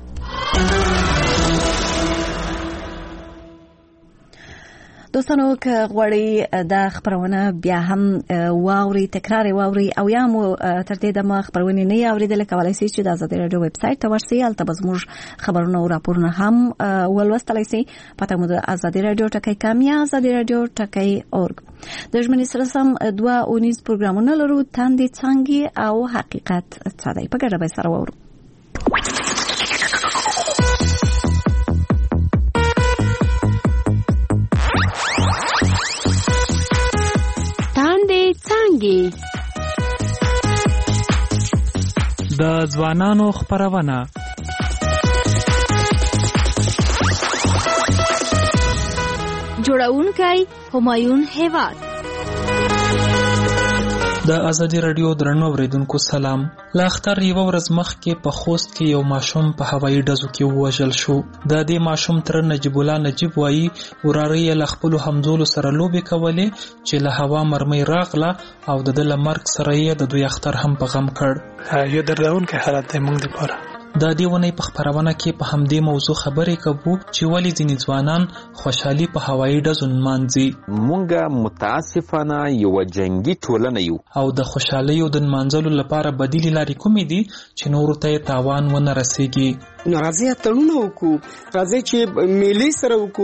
دوستانو که غواړئ د خبرونه بیا هم واوري تکرار واوري او یا مو تر دې دمه خبرونه نه اوریدل کولای شئ چې د آزادي رادیو ویب سټ ته ورشئ. هلته به زموږ خبرونه او راپورونه هم ولوستلای شئ. پته مو د آزادي رادیو ټکی کام یا آزادي رادیو ټکی اورګ. د ژمنې سره سم 2 اونیز پروګرامونه لرو، تاندې څانګې او حقیقت څه دی. په ګډه به سره واورو. د ځوانانو خبرونه جوړونکی همایون هیواد. د آزادي رادیو درنو اوریدونکو سلام. لا اختر یو ورځ مخکې په خوست کې یو ماشوم په هوایي ډزو کې ووژل شو. د دې ماشوم تر نجیب الله نجیب وایي وراره یې له خپلو همزولو سره لوبې کولې چې له هوا مرمۍ راغله او د ده له مرګ سره یې د دوی اختر هم په غم کړ. یو دردونکی حالت دی موږ دپاره. د دې ونې په خبرونه کې په همدې موضوع خبرې کوو چې ولې ځینې ځوانان خوشحالي په هوایي ډزو نمانځي. مونږ متاسفانه یو جنگي ټولنه یو او د خوشحالیو د نمانځلو لپاره بدیلې لارې کومې دي چې نورو ته یې تاوان ونه رسیږي. نو راځئ اتڼونه وکړو، راځئ چې میلې سره وکړو.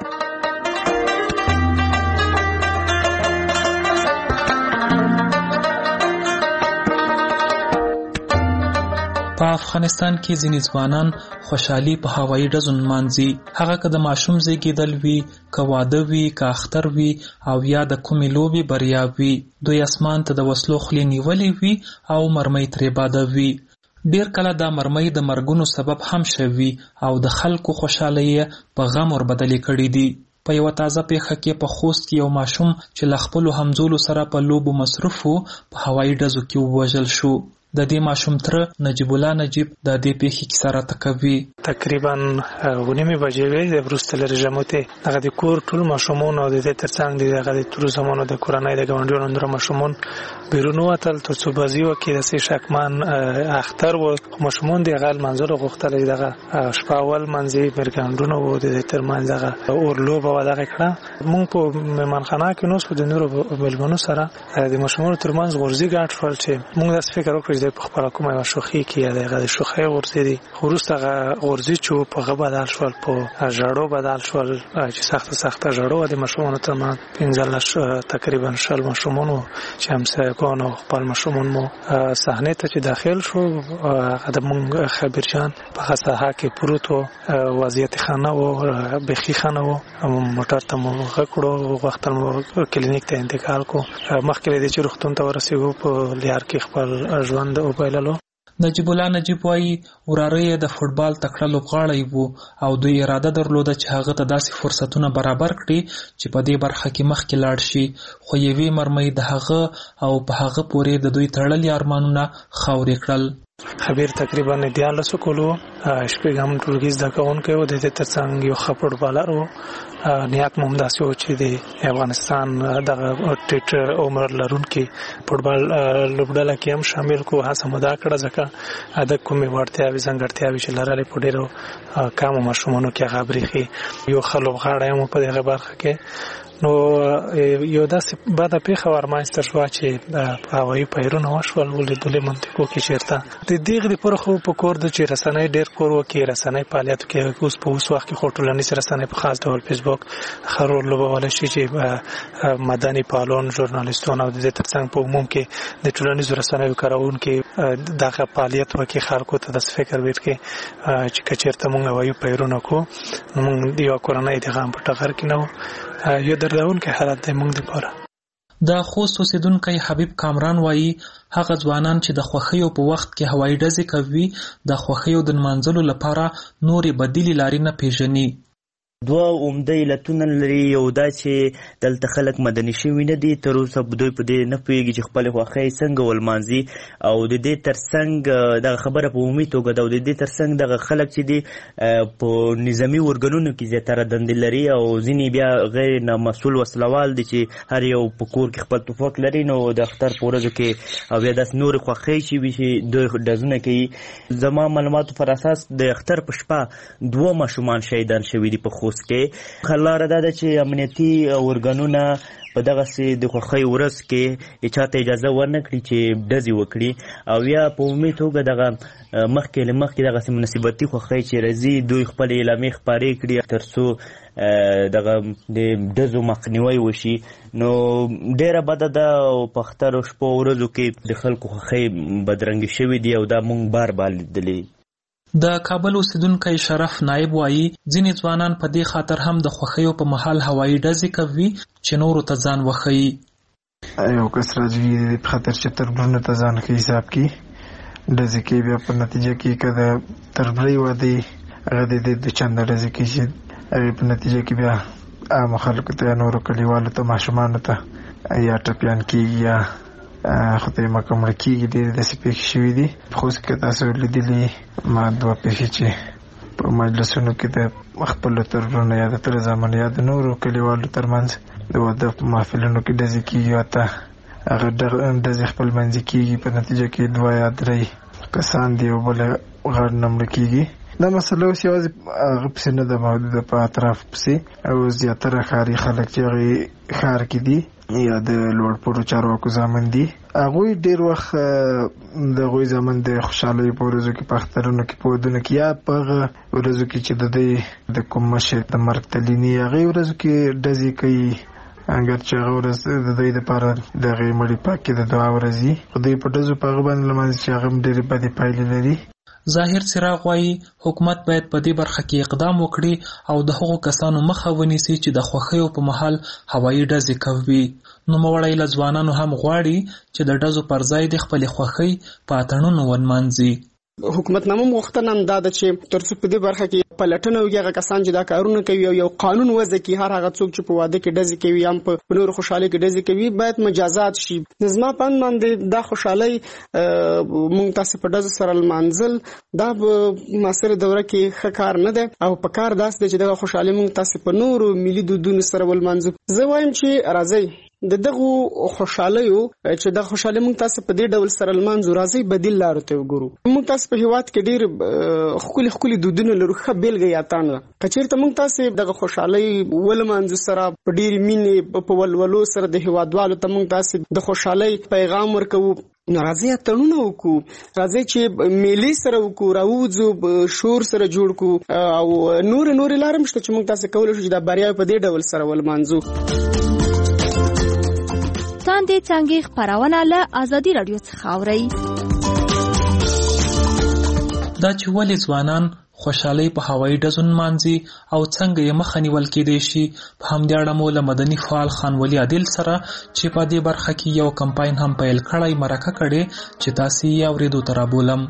په افغانستان کې ځینې ځوانان خوشحالي په هوایي ډزو نمانځي. هغه که د ماشوم زیږېدل وي، که واده وي، که اختر وي او یا د کومې لوبې بریا وي، دوی اسمان ته د وسلو خولې نیولې وي او مرمۍ ترې باده وي. ډیر کله دا مرمۍ د مرګونو سبب هم شوي او د خلکو خوشحالي په غم وربدلې کړي دي. په یو تازه پیښه کې په خوست کې یو ماشوم چې له خپلو همزولو سره په لوبو مصروف و په هوایي ډزو کې ووژل شو. د دې ماشوم تر نجیب الله نجیب د دې پیښې کیسه راته کوي. تقریبا 9:30 بجې وې وروسته له رژیموته هغه د کور ټول ماشومان او د ترڅنګ د ټول زمانو د کورنۍ د ګاونډیانو اندر ماشومان بیرون وتل تر څو بازی وکړي د سې شکمن اختر و ماشومان د غل منظر غوښتل دغه شپاول منځي مرګاندونو و د ترمنځ دغه اورلو به دغه کړه مونږ په مهمانخانه کې نو د نورو ملمنو سره د ماشومان ترمنځ غورځي ګټ فل چې مونږ د فکر وکړو چې په خپل کومه شوخي کې دغه شوخي غورځي دي خروسته غورځي چې په غبا بدل شول په جړو بدل شول چې سخت جړو د ماشومان ترمنځ 15 تقریبا شل ماشومان چې همسایگان او خپل ماشومان مو صحنه ته چې داخل شو د مونږ خبرجان په ساحه کې پروت و وضعیت خانه و بخي خانه و موټر ته مو غکړو وخت مو کلینیک ته انتقال کو مخکې د چې روغتون ته ورسېږو په لیار کې خپل ژوند او بایللو نجیب الله نجیب وایي وراره یې د فوټبال تکړه لوبغاړی وو او دوی اراده درلوده چې هغه ته داسې فرصتونه برابر کړي چې په دې برخه کې مخکې لاړ شي خو یوې مرمۍ د هغه او په هغه پورې د دوی تړلي ارمانونه خاورې کړل خبیر تقریبا 14 کولو شپږم ټولګي زده کوونکی و د دې ترڅنګ یو ښه فوټبالر و نیت مو همداسې و چې د افغانستان دغه ټیټ عمر لرونکي فوټبال لوبډله کې هم شامل کو هڅه مو دا کړه ځکه د کومې وړتیاوې ځانګړتیاوې چې لرلې په ډېرو کمو ماشومانو کې هغه برېښي یو ښه لوبغاړی هم په دغه برخه کې نو یو داسې بعد پیښه ورمنځته شوه چې هوایي پیرونه وشول ولیدلې منطقو کې چېرته د دغې دپاره خو په کور ده چې رسنۍ ډېر کور وکړي رسنۍ فعالیتو کې اوس په اوس وخت کې خو ټولنیز رسنۍ په خاص ډول فیسبوک ښه رول لوبولی شي چې مدني فعالان ژورنالیستان او د دې ترڅنګ په عموم کې د ټولنیزو رسنیو کاروونکي دغه فعالیت وکړي خلکو ته داسې فکر ورکړي چې که چېرته موږ هوایي پیرونه کوو نو موږ د یوه کورنۍ د غم په ټغر کې نه وو یو دردونکی حالت دی موږ لپاره د خوست اوسیدونکی حبیب کامران وایي هغه ځوانان چې د خوښیو په وخت کې هوایي ډزې کوي د خوښیو د نمانځلو لپاره نورې بدیلې لارې نه پیژني دوه عمده علتونه لري یو دا چې دلته خلک مدني شوي نه دي تر اوسه دوی په دې نه پوهېږي چې خپلې خوښۍ څنګه ولمانځي او د دې ترڅنګ دغه خبره په عمومي توګه ده او د دې ترڅنګ دغه خلک چې دي په نظامي ارګانونو کې زیاتره دندې لري او ځینې بیا غیر نامسؤل وسلوال دي چې هر یو په کور کې خپل توپک لري نو د اختر په ورځو کې او بیا داسې نورې خوښۍ چې وي چې دوی ډزونه کوي زما معلوماتو پر اساس د اختر په شپه 2 ماشومان شهیدان شوي دي په خوست کې خلاره ده چې امنیتي ارګانونه په دغسې د خوښۍ ورځ کې چاته اجازه ورنه کړي چې ډزې وکړي او یا په عمومي توګه دغه مخکې له مخکې دغسې مناسبتي خوښۍ چې راځي دوی خپلې اعلامیې خپارې کړي تر څو دغه د ډزو مخنیوی وشي نو ډېره بده ده او په اخترو شپو ورځو کې د خلکو خوښۍ بدرنګې شوي دي او دا موږ بار بار لیدلي د کابل اوسیدونکی شرف نایب وایي ځینې ځوانان په دې خاطر هم د خوښیو په مهال هوایي ډزې کوي چې نورو ته ځان وښیي یو کس راځي په خاطر چې تربرونو ته ځان ښه حساب کړي ډزې کوي بیا په نتیجه کې که د تربرۍ واده هغه د چنده ډزې کوي چې هغې په نتیجه کې بیا عامو خلکو ته نورو کلیوالو ته ماشومانو ته یا ټپیان کېږي یا خدای مکمړه کېږي ډېرې داسې پېښې شوي دي په خوست کې تاسو لیدلي ما 2 پېښې چې په مجلسونو کې د خپلو تربرونو یا د تره زامنو یا د نورو کلیوالو ترمنځ د واده په محفلونو کې ډزې کېږي یا ته هغه ډزې خپل منځي کېږي په نتیجه کې 2 یا 3 کسان دي او بل غړ نه مړه کېږي دا مسله اوس یوازې هغه پسې نه ده محدوده په اطراف پسې او زیاتره ښاري خلک چې هغې ښار کې دي یا د لوړپوړو چارواکو زامن دي هغوی ډېر وخت د هغوی زامن د خوشحالۍ په ورځو کې په اخترونو کې په ودونو کې یا په هغه ورځو کې چې د دوی د کوم مشر د مرګ تلیني هغې ورځو کې ډزې کوي اگر چې هغه ورځ د دوی دپاره د هغې مړي پاکې د دعا ورځ وي خو دوی په ډزو په هغه باندې لمانځي چې هغه هم ډېرې بدې پایلې لري ظاهر څراغ وایي حکومت باید په دې برخه کې اقدام وکړي او د هغو کسانو مخه ونیسي چې د خوښیو په مهال هوایي ډزې کوي نوموړی له ځوانانو هم غواړي چې د ډزو پر ځای د خپلې خوښۍ په اتڼونو ونمانځي. حکومتنامه غوښتنه هم دا ده چې تر څو په دې برخه کې پلټنه وکړي هغه کسان چې دا کارونه کوي او یو قانون وضع کړي. هر هغه څوک چې په واده کې ډزې کوي یا په نورو خوشحالۍ کې ډزې کوي باید مجازات شي. زما په اند باندې دا خوشحالۍ موږ تاسو په ډزو سره لمانځل دا په معاصره دوره کې ښه کار نه دی او په کار داسې دی چې دغه خوشحالۍ موږ تاسو په نورو ملي دودونو سره ولمانځو. زه وایم چې راځئ د دغه خوشحالیو چې د خوشحالۍ موږ تاسو په دې ډول سره لمانځو، راځي بدیل لارو ته وګورو. موږ تاسو په هیواد کې ډېر ښکلي دودونه لرو، ښه بیلګه یاتان ده. که چېرته موږ تاسو دغه خوشحالۍ ولمانځو سره په ډېرې مینې په ولولو سره د هیوادوالو ته موږ تاسو د خوشحالۍ پیغام ورکوو، راځي اتړونه وکړو، راځي چې میلې سره وکړو، راوځو شور سره جوړ کړو او نور لارې مشته چې موږ تاسو کولی شو چې دا بریا په دې ډول سره ولمانځو. تاندې څنګه خبرونه له ازادي رادیو څخه اوري. دا چې ولې ځوانان خوشحالۍ په هوایي ډزو نمانځي او څنګه یې مخه نیول کېدای شي، په همدې اړه مو له مدني فعال خان ولي عادل سره چې په دې برخه کې یو کمپاین هم پیل کړی مرکه کړې چې تاسو یې اورېدو ته رابولم.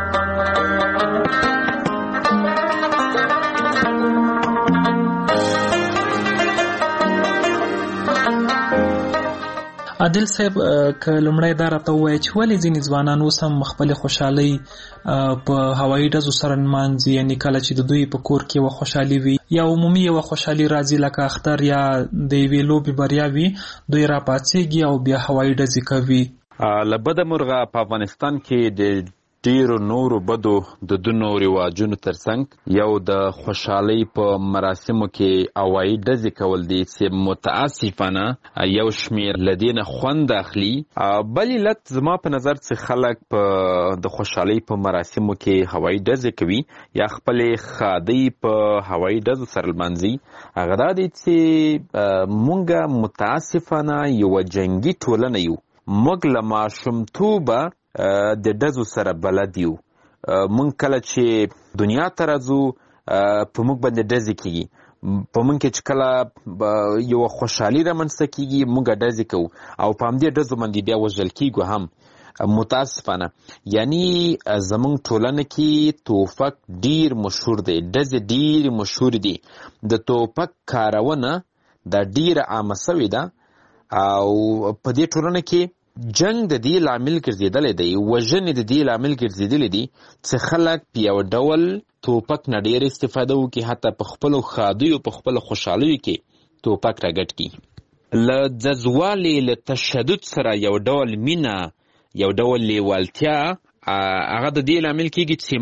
عادل صاحب که لومړی دا راته ووایي چې ولې ځینې ځوانان اوس هم خپلې خوشحالۍ په هوایي ډزو سره نمانځي، یعنې کله چې د دوی په کور کې یوه خوشحالي وي یا عمومي یوه خوشحالي راځي لکه اختر یا د یوې لوبې بریا وي، دوی راپاڅېږي او بیا هوایي ډزې کوي. له بده مرغه په افغانستان کې د ډیرو نورو بدو دودونو رواجونو ترڅنګ یو د خوشحالۍ په مراسمو کې هوایي ډزې کول دي چې متاسفانه یو شمیر له دې نه خوند اخلي. بل علت زما په نظر چې خلک په د خوشحالۍ په مراسمو کې هوایي ډزې کوي یا خپلې ښادۍ په هوایي ډزو سره لمانځي، هغه دا دی چې مونږ متاسفانه یوه جنګي ټولنه یو. موږ له ماشومتوبه د ډزو سره بلد یو. مونږ کله چې دنیا ته راځو په موږ باندې ډزې کېږي، په موږ کې چې کله یوه خوشحالي رامنځته کېږي موږ ډزې کوو او په همدې ډزو باندې بیا وژل کېږو هم متاسفانه. یعنی زموږ ټولنه کې توپک ډیر مشهور دی، ډزې ډیر مشهور دي، د توپک کارونه دا ډیره عامه سوې ده او په دې ټولنه کې جنگ د دې لامل ګرځېدلی دی، وژنې د دې لامل ګرځېدلی دي چې خلک په یو ډول توپک نه ډېر استفاده وکړي، حتی په خپلو ښادیو په خپلو خوشحالیو کې توپک راګډ کړي. له ځزوالې له تشدد سره یو ډول مینه، یو ډول لیوالتیا، هغه د دې لامل کېږي چې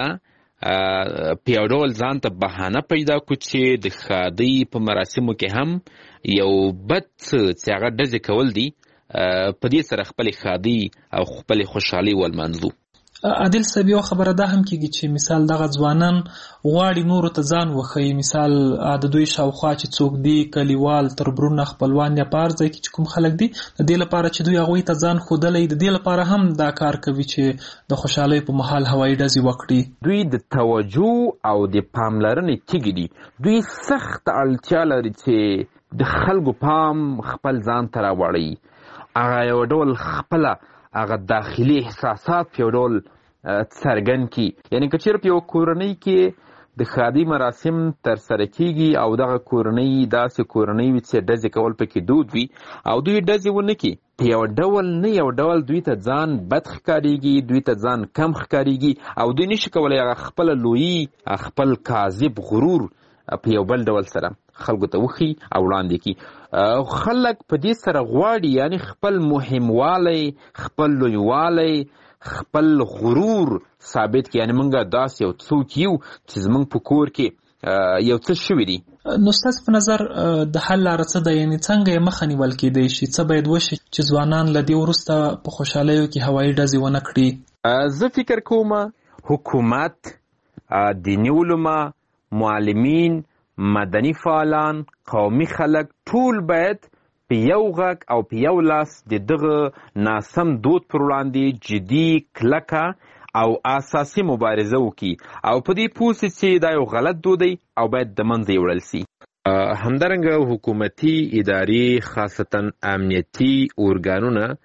مونږ په یو ډول ځان ته بهانه پیدا کړو چې د ښادۍ په مراسمو کې هم یو بد څه چې هغه ډزې کول دي په دې سره خپلې ښادۍ او خپلې خوشحالۍ ولمانځو. عادل صاحب یو خبره دا هم کېږي چې مثال دغه ځوانان غواړي نورو ته ځان وښیي، مثال د دوی شاوخوا چې څوک دي کلیوال تربرونه خپلوان یا په هر ځای کې چې کوم خلک دي د دې لپاره چې دوی هغوی ته ځان ښودلی، د دې لپاره هم دا کار کوي چې د خوشحالۍ په مهال هوایي ډزې وکړي. دوی د توجه او د پاملرنې تیږې دي، دوی سخت اړتیا لري چې د خلکو پام خپل ځان ته راوړي، هغه یو ډول خپله هغه داخلي احساسات په یو ډول څرګند کړي. یعنې که چېرې په یوه کورنۍ کې د ښادۍ مراسم ترسره کېږي او دغه کورنۍ داسې کورنۍ وي چې ډزې کول پکې دود وي او دوی ډزې ونه کړي، په یو ډول نه یو ډول دوی ته ځان بد ښکارېږي، دوی ته ځان کم ښکارېږي او دوی نشي کولی هغه خپله لویي خپل کاذب غرور په یو بل ډول سره خلکو ته وښي او وړاندې کړي. خلک په دې سره غواړي یعنی خپل مهموالی، خپل لویوالی، خپل غرور ثابت کړي، یعنی موږ داسې یو څوک یو چې زموږ په کور کې یو څه شوي دي. نو ستاسو په نظر د حل لاره څه ده؟ یعنې څنګه یې مخه نیول کېدی شي؟ څه باید وشي چې ځوانان له دې وروسته په خوشحالیو کې هوایي ډزې ونه کړي؟ زه فکر کوم حکومت، دیني علما، معلمین، مدني فعالان، قومي خلک ټول باید په یو غږ او په یو لاس د دغه ناسم دود پر وړاندې جدي، کلکه او اساسي مبارزه وکړي او په دې پوه سي چې دا یو غلط دود دی او باید د منځه یې وړل سي. همدارنګه حکومتي ادارې خاصتا امنیتي ارګانونه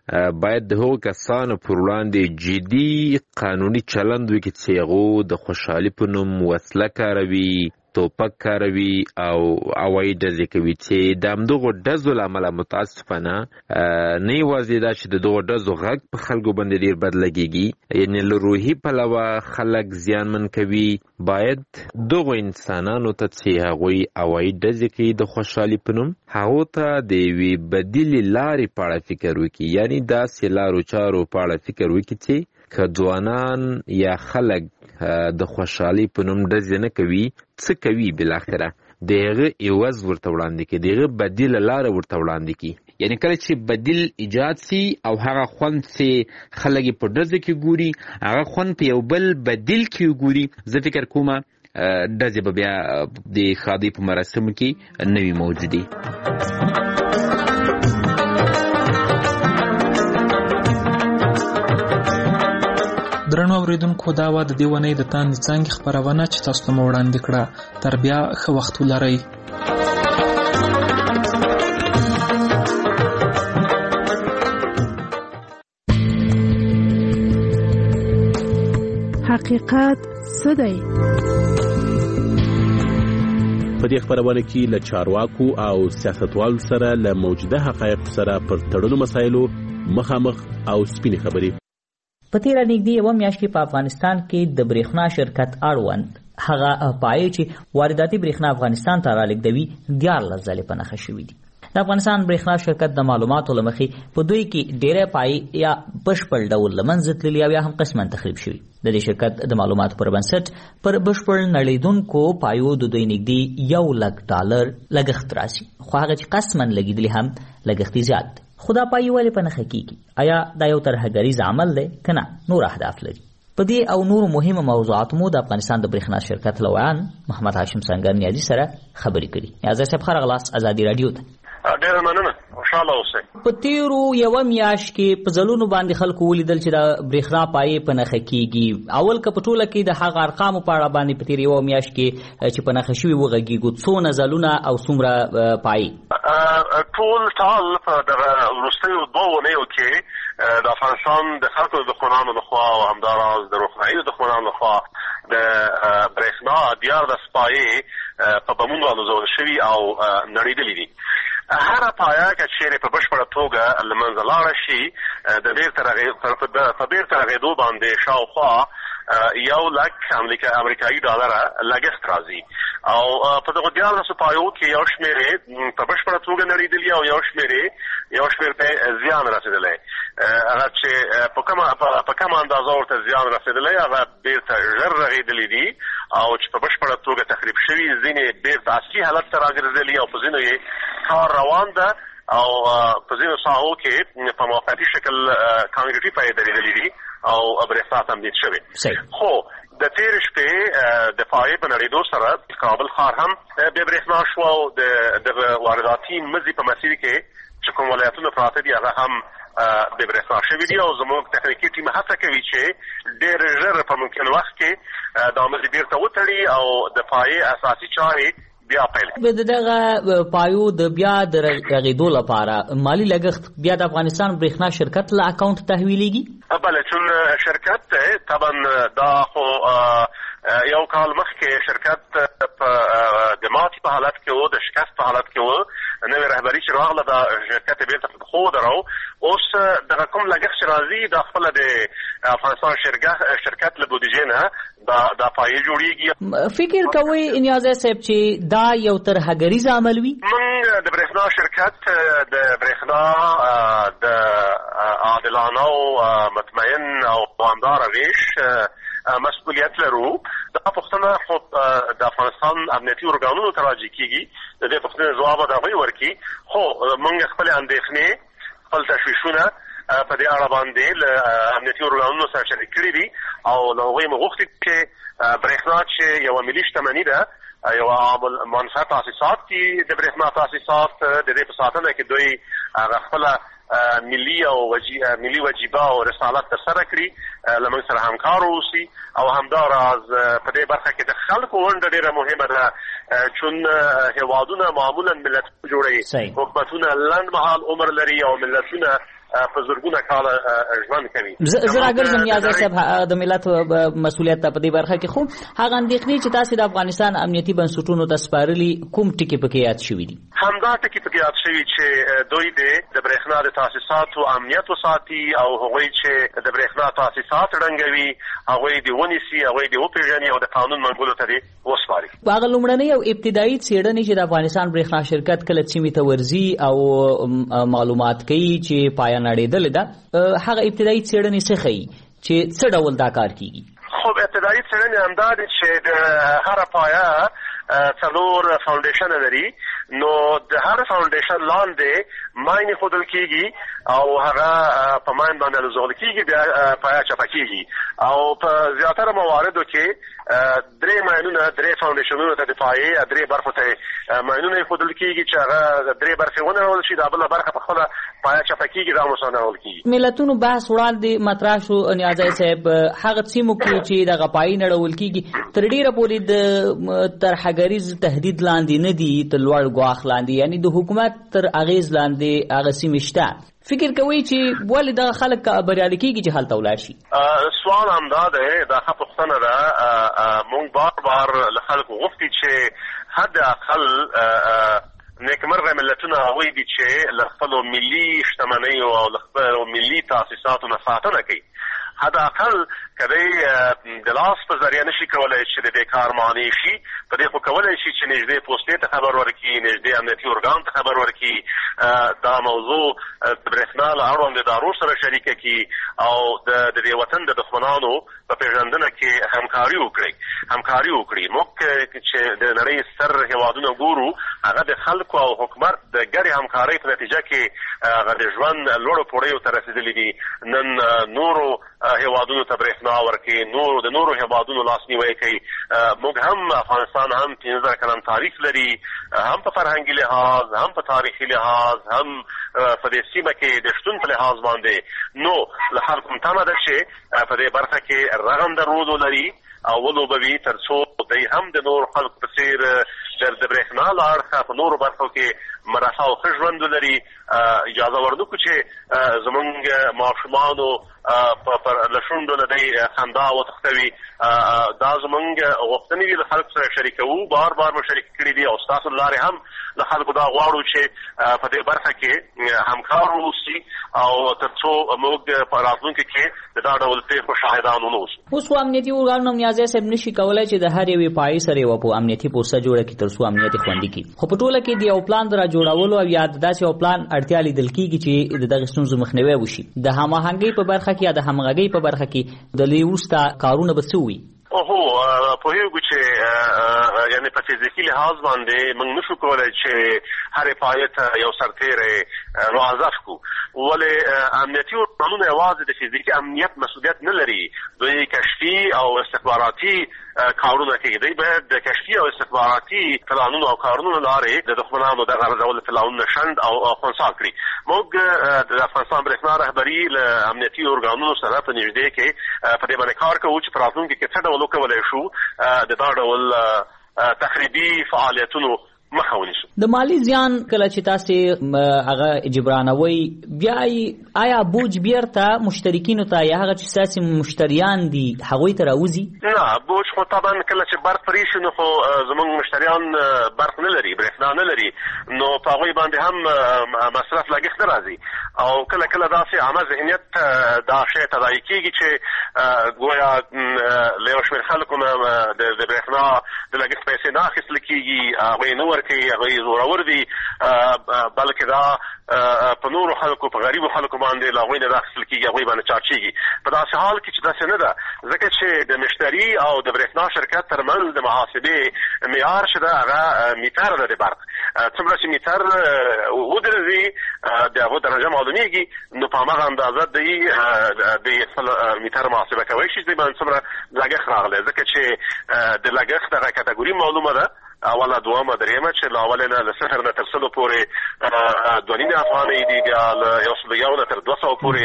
باید د هغو کسانو پر وړاندې جدي قانوني چلند وکړي چې هغو د خوشحالي په نوم وسله کاروي، توپک کاروي او هوایي ډزې کوي، چې د همدغو ډزو له امله متاسفانه نه یوازې دا چې د دغو ډزو غږ په خلکو باندې ډېر بد لګېږي، یعنې له روحي پلوه خلک زیانمن کوي. باید دغو انسانانو ته چې هغوی هوایي ډزې کوي د خوشحالي په نوم، هغو ته د یوې بدیلې لارې په اړه فکر وکړي، یعنې داسې لارو چارو په اړه فکر وکړي چې که ځوانان یا خلک د خوشحالي په نوم ډزې نه کوي، څه کوي بالاخره د هغه عوض ورته وړاندې کړي، د هغه بدیله لاره ورته وړاندې کړي. یعنی کله چې بدیل ایجاد سي او هغه خوند چې خلک په ډزې کې ګوري، هغه خوند په یو بل بدیل کې ګوري، زه فکر کوم ډزې به بیا د ښادۍ په مراسمو کې نه وي موجودې. درنو اوریدونکو، دا وه د دې اونۍ د تاندې څانګې خپرونه چې تاسو ته مو وړاندې کړه. تر بیا ښه وخت ولرئ. حقیقت څه دی؟ په دې خپرونه کې له چارواکو او سیاستوالو سره له موجوده حقایقو سره پر تړلو مسایلو مخامخ او سپینې خبرې. په تیره نږدې یوه میاشت کې په افغانستان کې د برېښنا شرکت اړوند هغه پایې چې وارداتي برېښنا افغانستان ته رالیږدوي 14 ځلې په نښه شوي دي. د افغانستان برېښنا شرکت د معلوماتو له مخې په دوی کې ډېری پایې یا بشپړ ډول له منځه تللي او یا هم قسما تخریب شوي. د دې شرکت د معلوماتو پر بنسټ پر بشپړ نړیدونکو پایو د دوی نږدې $100,000 لګښت راسي، خو هغه چې قسما لګېدلي هم لګښت زیات دی. خو دا پایې ولې په نښه کېږي؟ آیا دا یو ترهګریز عمل دی که نه نور اهداف لري؟ په دې او نورو مهمو موضوعاتو مو د افغانستان د برېښنا شرکت له ویان محمد هاشم سنگر نیازي سره خبرې کړي. نیازي صاحب ښه راغلاست ازادي راډیو ته. ډېره مننه، خوشحاله اوسئ. په تیرو یوه میاشت کې په ځلونو باندې خلکو ولیدل چې د برېښنا پایې په نښه کېږي. اول که په ټوله کې د هغه ارقامو په اړه باندې په تیر یوه میاشت کې چې په نښه شوي وغږېږو، څونه ځلونه او څومره پایې؟ ټول ټال په دغه وروستیو 2 اونیو کې د افغانستان د خلکو د دښمنانو لخوا او همداراز د روښنایي دښمنانو لخوا د برېښنا 14 پایې په بمونو الوزول شوي او نړېدلي دي. هر پایه که چیرې په بشپړه توګه له منځه لاړه شي، د بیرته رغېدو باندې شاوخوا $100,000 امریکایي لګښت راځي. او په دغه 14 پایو کې یو شمېرې په بشپړه توګه نړېدلي او یو شمېر ته زیان رسېدلی. هغه چې په کومه اندازه ورته زیان رسېدلی هغه بیرته ژر رغېدلي دي، او چې په بشپړه توګه تخریب شوي ځینې بیرته اصلي حالت ته راګرځېدلي او په ځینو یې کار روان ده او په ځینو ساحو کې په موقتي شکل کانکریټي پایې درېدلي دي او برېښنا تمدید شوې. خو د تېرې شپې د پایې په نړېدو سره کابل ښار هم بې برېښنا شو او د وارداتي مزي په مسیر کې چې کوم ولایتونه پراته دي هغه هم بې برېښنا شوي دي. او زموږ تخنیکي ټیم هڅه کوي چې ډېر ژر په ممکن وخت کې دا مزي بېرته وتړي او د پایې اساسي چارې بیا پیل کړي. د دغه پایو د بیا د رغېدو لپاره مالي لګښت بیا د افغانستان برېښنا شرکت له اکاونټ تحویلېږي؟ بله، چون شرکت دی طبعا دا خو یو کال مخکې شرکت د ماتې په حالت کې و، د شکست په حالت کې و. نوې رهبري چې راغله دا شرکت بیرته په پښو ودرو. اوس دغه کوم لګښت چې راځي دا خپله د افغانستان شرکت له بودیجې نه دا پایې جوړېږي. فکر کوئ نیازی صاحب چې دا یو ترهګریز عمل وي؟ موږ د برېښنا شرکت د برېښنا د عادلانه او مطمئن او دوامداره ویش مسؤلیت لرو. دا پوښتنه خو د افغانستان امنیتي ارګانونو ته راجع کېږي، د دې پوښتنې ځواب به هغوی ورکړي. خو موږ خپلې اندېښنې خپل تشویشونه په دې اړه باندې له امنیتي ارګانونو سره شریک کړي دي او له هغوی مو غوښتي چې برېښنا چې یوه ملي شتمني ده، یوه عامل منفعه تاسیسات دي د برېښنا تاسیسات، د دې په ساتنه کې دوی هغه خپله ملي وجیبه او رسالت ترسره کړي، له موږ سره همکار واوسي. او همداراز په دې برخه کې د خلکو ونډه ډېره مهمه ده، چون هېوادونه معمولا ملتونه جوړوي، حکومتونه لنډ مهال عمر لري او ملتونه په زرګونه کاله ژوند کوي. زه راګرځم نیازی صاحب د ملت مسؤلیت په دې برخه کې، خو هغه اندېښنې چې تاسو د افغانستان امنیتي بنسټونو ته سپارلي کوم ټکي پکې یاد شوي دي؟ همدا ټکي پکې یاد شوي چې دوی د برېښنا د تاسیساتو امنیت وساتي او هغوی چې د برېښنا تاسیسات ړنګوي هغوی دې ونیسي، هغوی دې وپېژني او د قانون منګولو ته دې وسپاري. هغه لومړنۍ او ابتدایي څېړنې چې د افغانستان برېښنا شرکت کله سیمې ته ورځي او معلومات کوي چې پایه نړېدلې ده، هغه ابتدایي څېړنې څه ښیي چې څه ډول دا کار کیږي؟ خو ابتدایي څېړنې همدا دي چې د هره پایه 4 فاونډیشن لري، نو د هر فاونډیشن لاندې ماین ښودل کیږي او هغه په ماین باندې الوزول کیږي، بیا پایه چاپه کیږي او په زیاتره مواردو کې 3 ماینونه 3 فاونډیشنونو ته د پایې 3 برخو ته ماینونه ښودل کیږي چې هغه 3 برخې ونړول شي، دا بله برخه په خپله پایه چاپه کیږي، دا مسانړول کیږي. ملتونو بحث وړاندې مطرح شو نیازی صاحب، هغه سیمو کې چې دغه پایې نړول کیږي تر ډیره پورې د ترهګریز تهدید لاندې نه دي، تر لوړ ګواښ لاندې، یعنی د حکومت تر اغیز لاندې هغه سیمې شته. فکر کوي چې ولې دغه خلک بریالي کیږي چې هلته ولاړ شي؟ سوال همدا دی، دا ښه پوښتنه ده. موږ بار له خلکو غوښتي چې حد اقل نیکمرغه ملتونه هغوی دي چې له خپلو ملي شتمنیو او له خپلو ملي تاسیساتو نه ساتنه کوي. حد اقل کدی د لاس په ذریعه نشي کولای چې د دې کار معنی شي، په دې خو کولای شي چې نږدې پوستې ته خبر ورکړي، نږدې امنیتي ارګان ته خبر ورکړي، دا موضوع د برېښنا له اړوند ادارو سره شریکه کړي او د دې وطن د دښمنانو په پېژندنه کې همکاري وکړي. موږ چې د نړۍ ستر هېوادونه ګورو، هغه د خلکو او حکومت د ګډې همکارۍ په نتیجه کې هغه د ژوند لوړو پوړیو ته رسېدلي دي. نن نورو هېوادونو ته برېښنا ورکړي، د نورو هېوادونو لاسنیوی کوي. موږ هم افغانستان هم 15 کلن تاریخ لري، هم په فرهنګي لحاظ، هم په تاریخي لحاظ، هم په دې سیمه کې د شتون په لحاظ باندې. نو له خلکو تمه ده چې په دې برخه کې رغنده رول ولري او ولوبوي، تر څو دوی هم د نورو خلکو په څېر د برېښنا له اړخه په نورو برخو کې مرفه او ښه ژوند ولري. اجازه ورنکړو چې زمونږ ماشومانو له شونډو نه دی خندا وتښتوي. دا زمونږ غوښتنې دي، له خلکو سره شریکوو، بار مو شریک کړي دي او ستاسو له لارې هم له خلکو دا غواړو چې په دې برخه کې همکار واوسي او تر څو موږ په راتلونکي کې د دا ډول پیښو شاهدان ونوسو. اوس خو امنیتي ارګانونه نیازی صاحب نشي کولی چې د هر یوې پایې سره یوه امنیتي پوسته جوړه کړي تر څو امنیت یې خوندي کړي، خو په ټوله کې د یو پلان د راجوړولو او یا د داسې یو پلان اړتیا لیدل کېږي چې د دغې ستونزو مخنیوی وشي. د هماهنګۍ په برخه کې یا د همغږۍ په برخه کې د دې وروسته کارونه به څه وي؟ پوهیږو چې یعنی په فزیکي لحاظ باندې موږ نشو کولی چې هرې پایې ته یو سرتیری موظف کړو، ولې امنیتي ارګانونه یوازې د فزیکي امنیت مسؤلیت نه لري، دوی کشفي او استخباراتي کارونه کوي. دوی باید د کشفي او استخباراتي پلانونو او کارونو له لارې د دښمنانو دغه ډول پلانونه شنډ او خنثی کړي. موږ د افغانستان برېښنا رهبري له امنیتي ارګانونو سره په نږدې کې په دې باندې کار کوو چې په راتلونکي کې څه ډول وکولی شو د دا ډول تخریبي فعالیتونو مخه ونیسو. د مالی زیان کله چې تاسو هغه جبرانوي، بیا آیا بوج بیرته مشترکینو ته یا هغه چې ساسي مشتریان دي هغوی ته راوځي؟ نه، بوج خو طبعا کله چې برق پرې شي نو خو زموږ مشتریان برق نه لري، برېښنا نه لري، نو په هغوی باندې هم مصرف لګښت راځي او کله داسې عامه ذهنیت دا شی تداعي کېږي چې ګویا له یو شمېر خلکو نه د برېښنا د لګښت پیسې نه اخیستل کېږي، هغوی نه ورکوي، هغوی زورور دي، بلکې دا په نورو خلکو، په غریبو خلکو باندې له هغوی نه راخیستل کېږي، هغوی باندې چارجېږي. په داسې حال کې چې داسې نه ده، ځکه چې د مشتري او د برېښنا شرکت ترمنځ د محاسبې معیار چې ده هغه میټر ده د برق. څومره چې میټر ودرځي د هغو درجه معلومیږي، نو په هماغه اندازه دوی خپل میټر محاسبه کولی شي چې دوی باندې څومره لګښت راغلی، ځکه چې د لګښت دغه کټګوري معلومه ده، اوله، دومه، درېیمه، چې له اولې نه له 0 نه تر 100 پورې 2.5 افغانۍ دي، بیا له 101 نه تر 200 پورې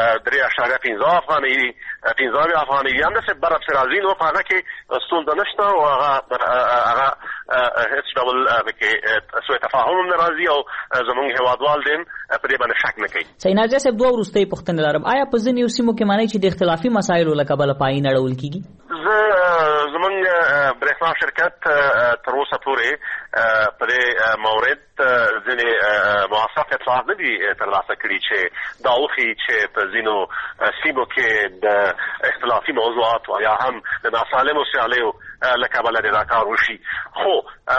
3.15 افغانۍ دي، 15 افغانۍ دي. همداسې بر افسرازي نو په هغه کې ستونزه نشته او هغه هیڅ ډول کې سوء تفاهم نه راځي او زمونږ هیوادوال دین په دې باندې شک نه کوي. سیناجه صاحب دوه وروستۍ پوښتنې لرم. آیا په ځینو سیمو کې معنی چې د اختلافي مسایلو له کبله پای نه اړول کیږي؟ زمونږ برېښنا شرکت تر اوسه پورې په دې مورد ځینې موثق اطلاعات نه دي ترلاسه کړي چې دا وښیي چې په ځینو سیمو کې د اختلافي موضوعاتو یا هم د ناسالمو سیالیو له کبله د دا کار وشي. خو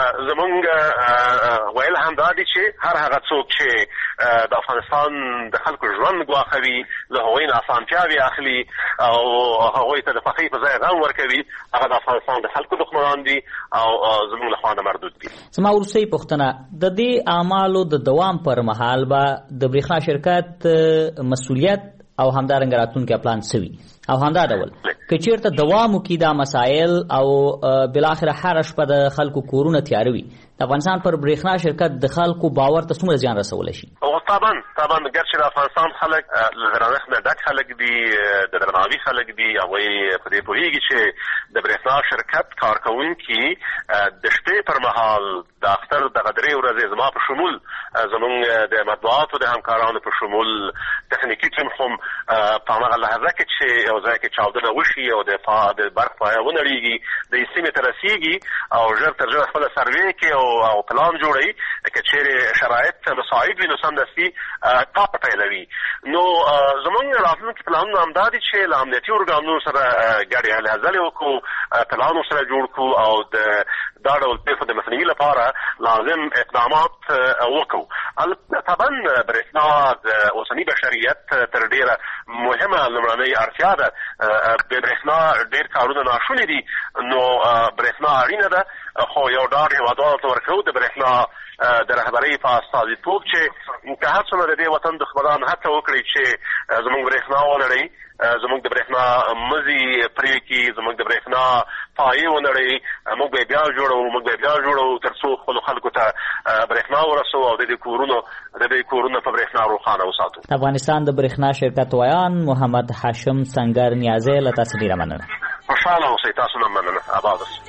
زمونږ ویل همدا دي چې هر هغه څوک چې د افغانستان د خلکو ژوند ګواښوي له هغوی نه اسانتیاوې اخلي او هغوی ته د خوښۍ په ځای غم ورکوي هغه د افغانستان د خلکو دښمنان دي او زموږ له خوا نه مردود دي. زما وروستۍ پوښتنه د دې اعمالو د دوام پر مهال به د برېښنا شرکت مسؤلیت او همدارنګه راتلونکی پلان سوي او همدا ډول که چېرته دوام وکړي دا مسایل او بالاخره هره شپه د خلکو کورونه تیاره وي د افغانستان پر برېښنا شرکت د خلکو باور ته څومره زیان رسولی شي؟ طبعا ګرچې د افغانستان خلک له درنښت نه ډک خلک دي د درناوي خلک دي هغوی په دې پوهېږي چې د برېښنا شرکت کارکوونکي د شپې پر مهال د اختر دغه 3 ورځې زما په شمول زمونږ د مطبوعاتو د همکارانو په شمول تخنیکي ټیم هم په هماغه لحظه کې چې یو ځای کې چاودنه وشي او د برق پایه ونړېږي د سیمې ته رسېږي او ژر تر ژره خپله سروې کې او پلان جوړوي که چیرې شرایط مساعد وي نو سمدستي کار پیلوي. نو زمونږ راتلونکي پلانونه همدا دي چې له امنیتي ارګانونو سره ګډې هلې ځلې وکړو پلان ورسره جوړ کړو او د دا ډول پیښو د مخنیوي لپاره لازم اقدامات وکړو. طبعا برېښنا د اوسني بشریت تر ډېره مهمه لومړنۍ اړتیا ده. د برېښنا ډېر کارونه ناشوني دي نو برېښنا اړینه ده خو یو ډاډ هېوادوالو ته ورکوو د برېښنا د رهبرۍ په استازیتوب چې که هر څومره د دې وطن دښمنان هڅه وکړي چې زموږ برېښنا ونړوي زموږ د برېښنا مزي پرې کړي زموږ د برېښنا پایې ونړوي موږ به بیا جوړو تر څو خپلو خلکو ته برېښنا ورسوو او د دې کورونه په برېښنا روښانه وساتو. د افغانستان د برېښنا شرکت ویان محمد هاشم سنگر نیازی له تاسو ډېره مننه. خوشحاله اوسئ. تاسو نه مننه. آباد اوسئ.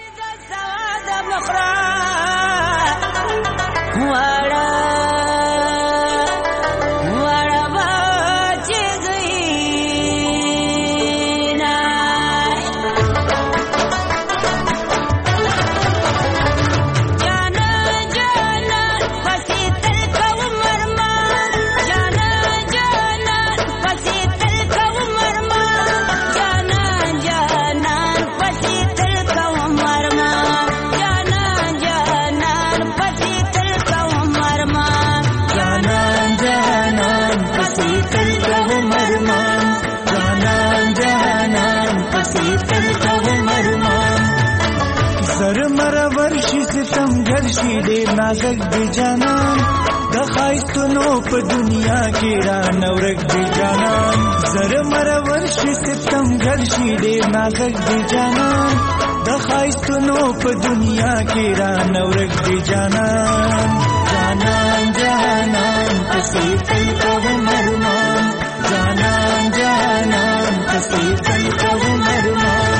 ډېر نازک دی جانان د ښایستونو په دنیا کې را نورک دی جانان زره مرور شي ستمګر شي ډېر نازک دی جانان د ښایستونو په دنیا کې را نورک دی جانان جانان جانان پسې تل کوم ارمان جانان جانان پسې تل کوم ارمان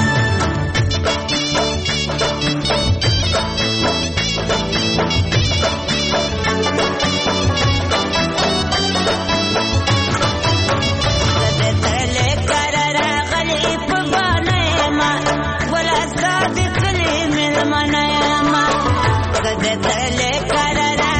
Mana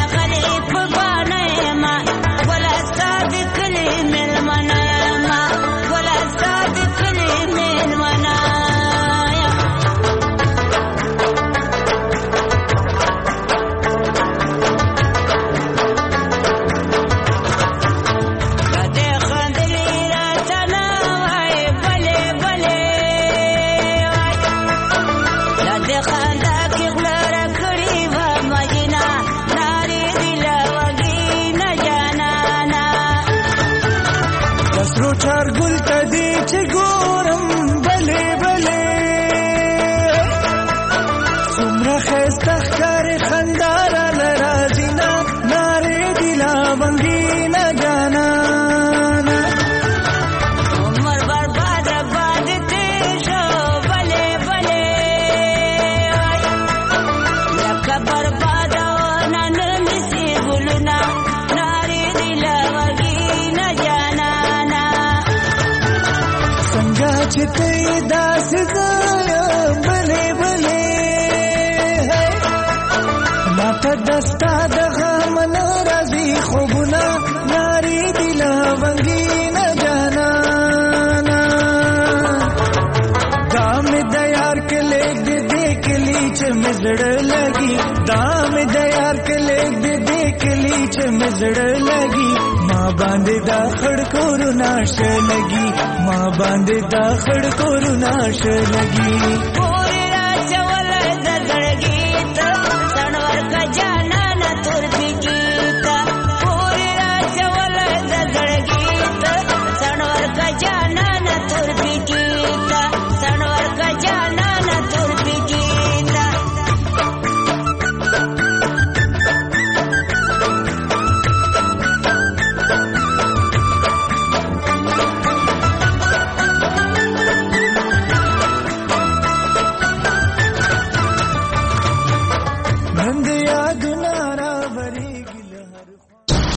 چته داس زایا بلې بلې ماته دستا د غم ناراضي خوبونه ناري دل ونګي نه جانا دام د یار کله دې کلی چې مزړ لګي دام د یار کله دې کلی چې مزړ لګي ما باندې دا خړ کورو ناش لګي ما باندې دا خړ کورو ناش لګي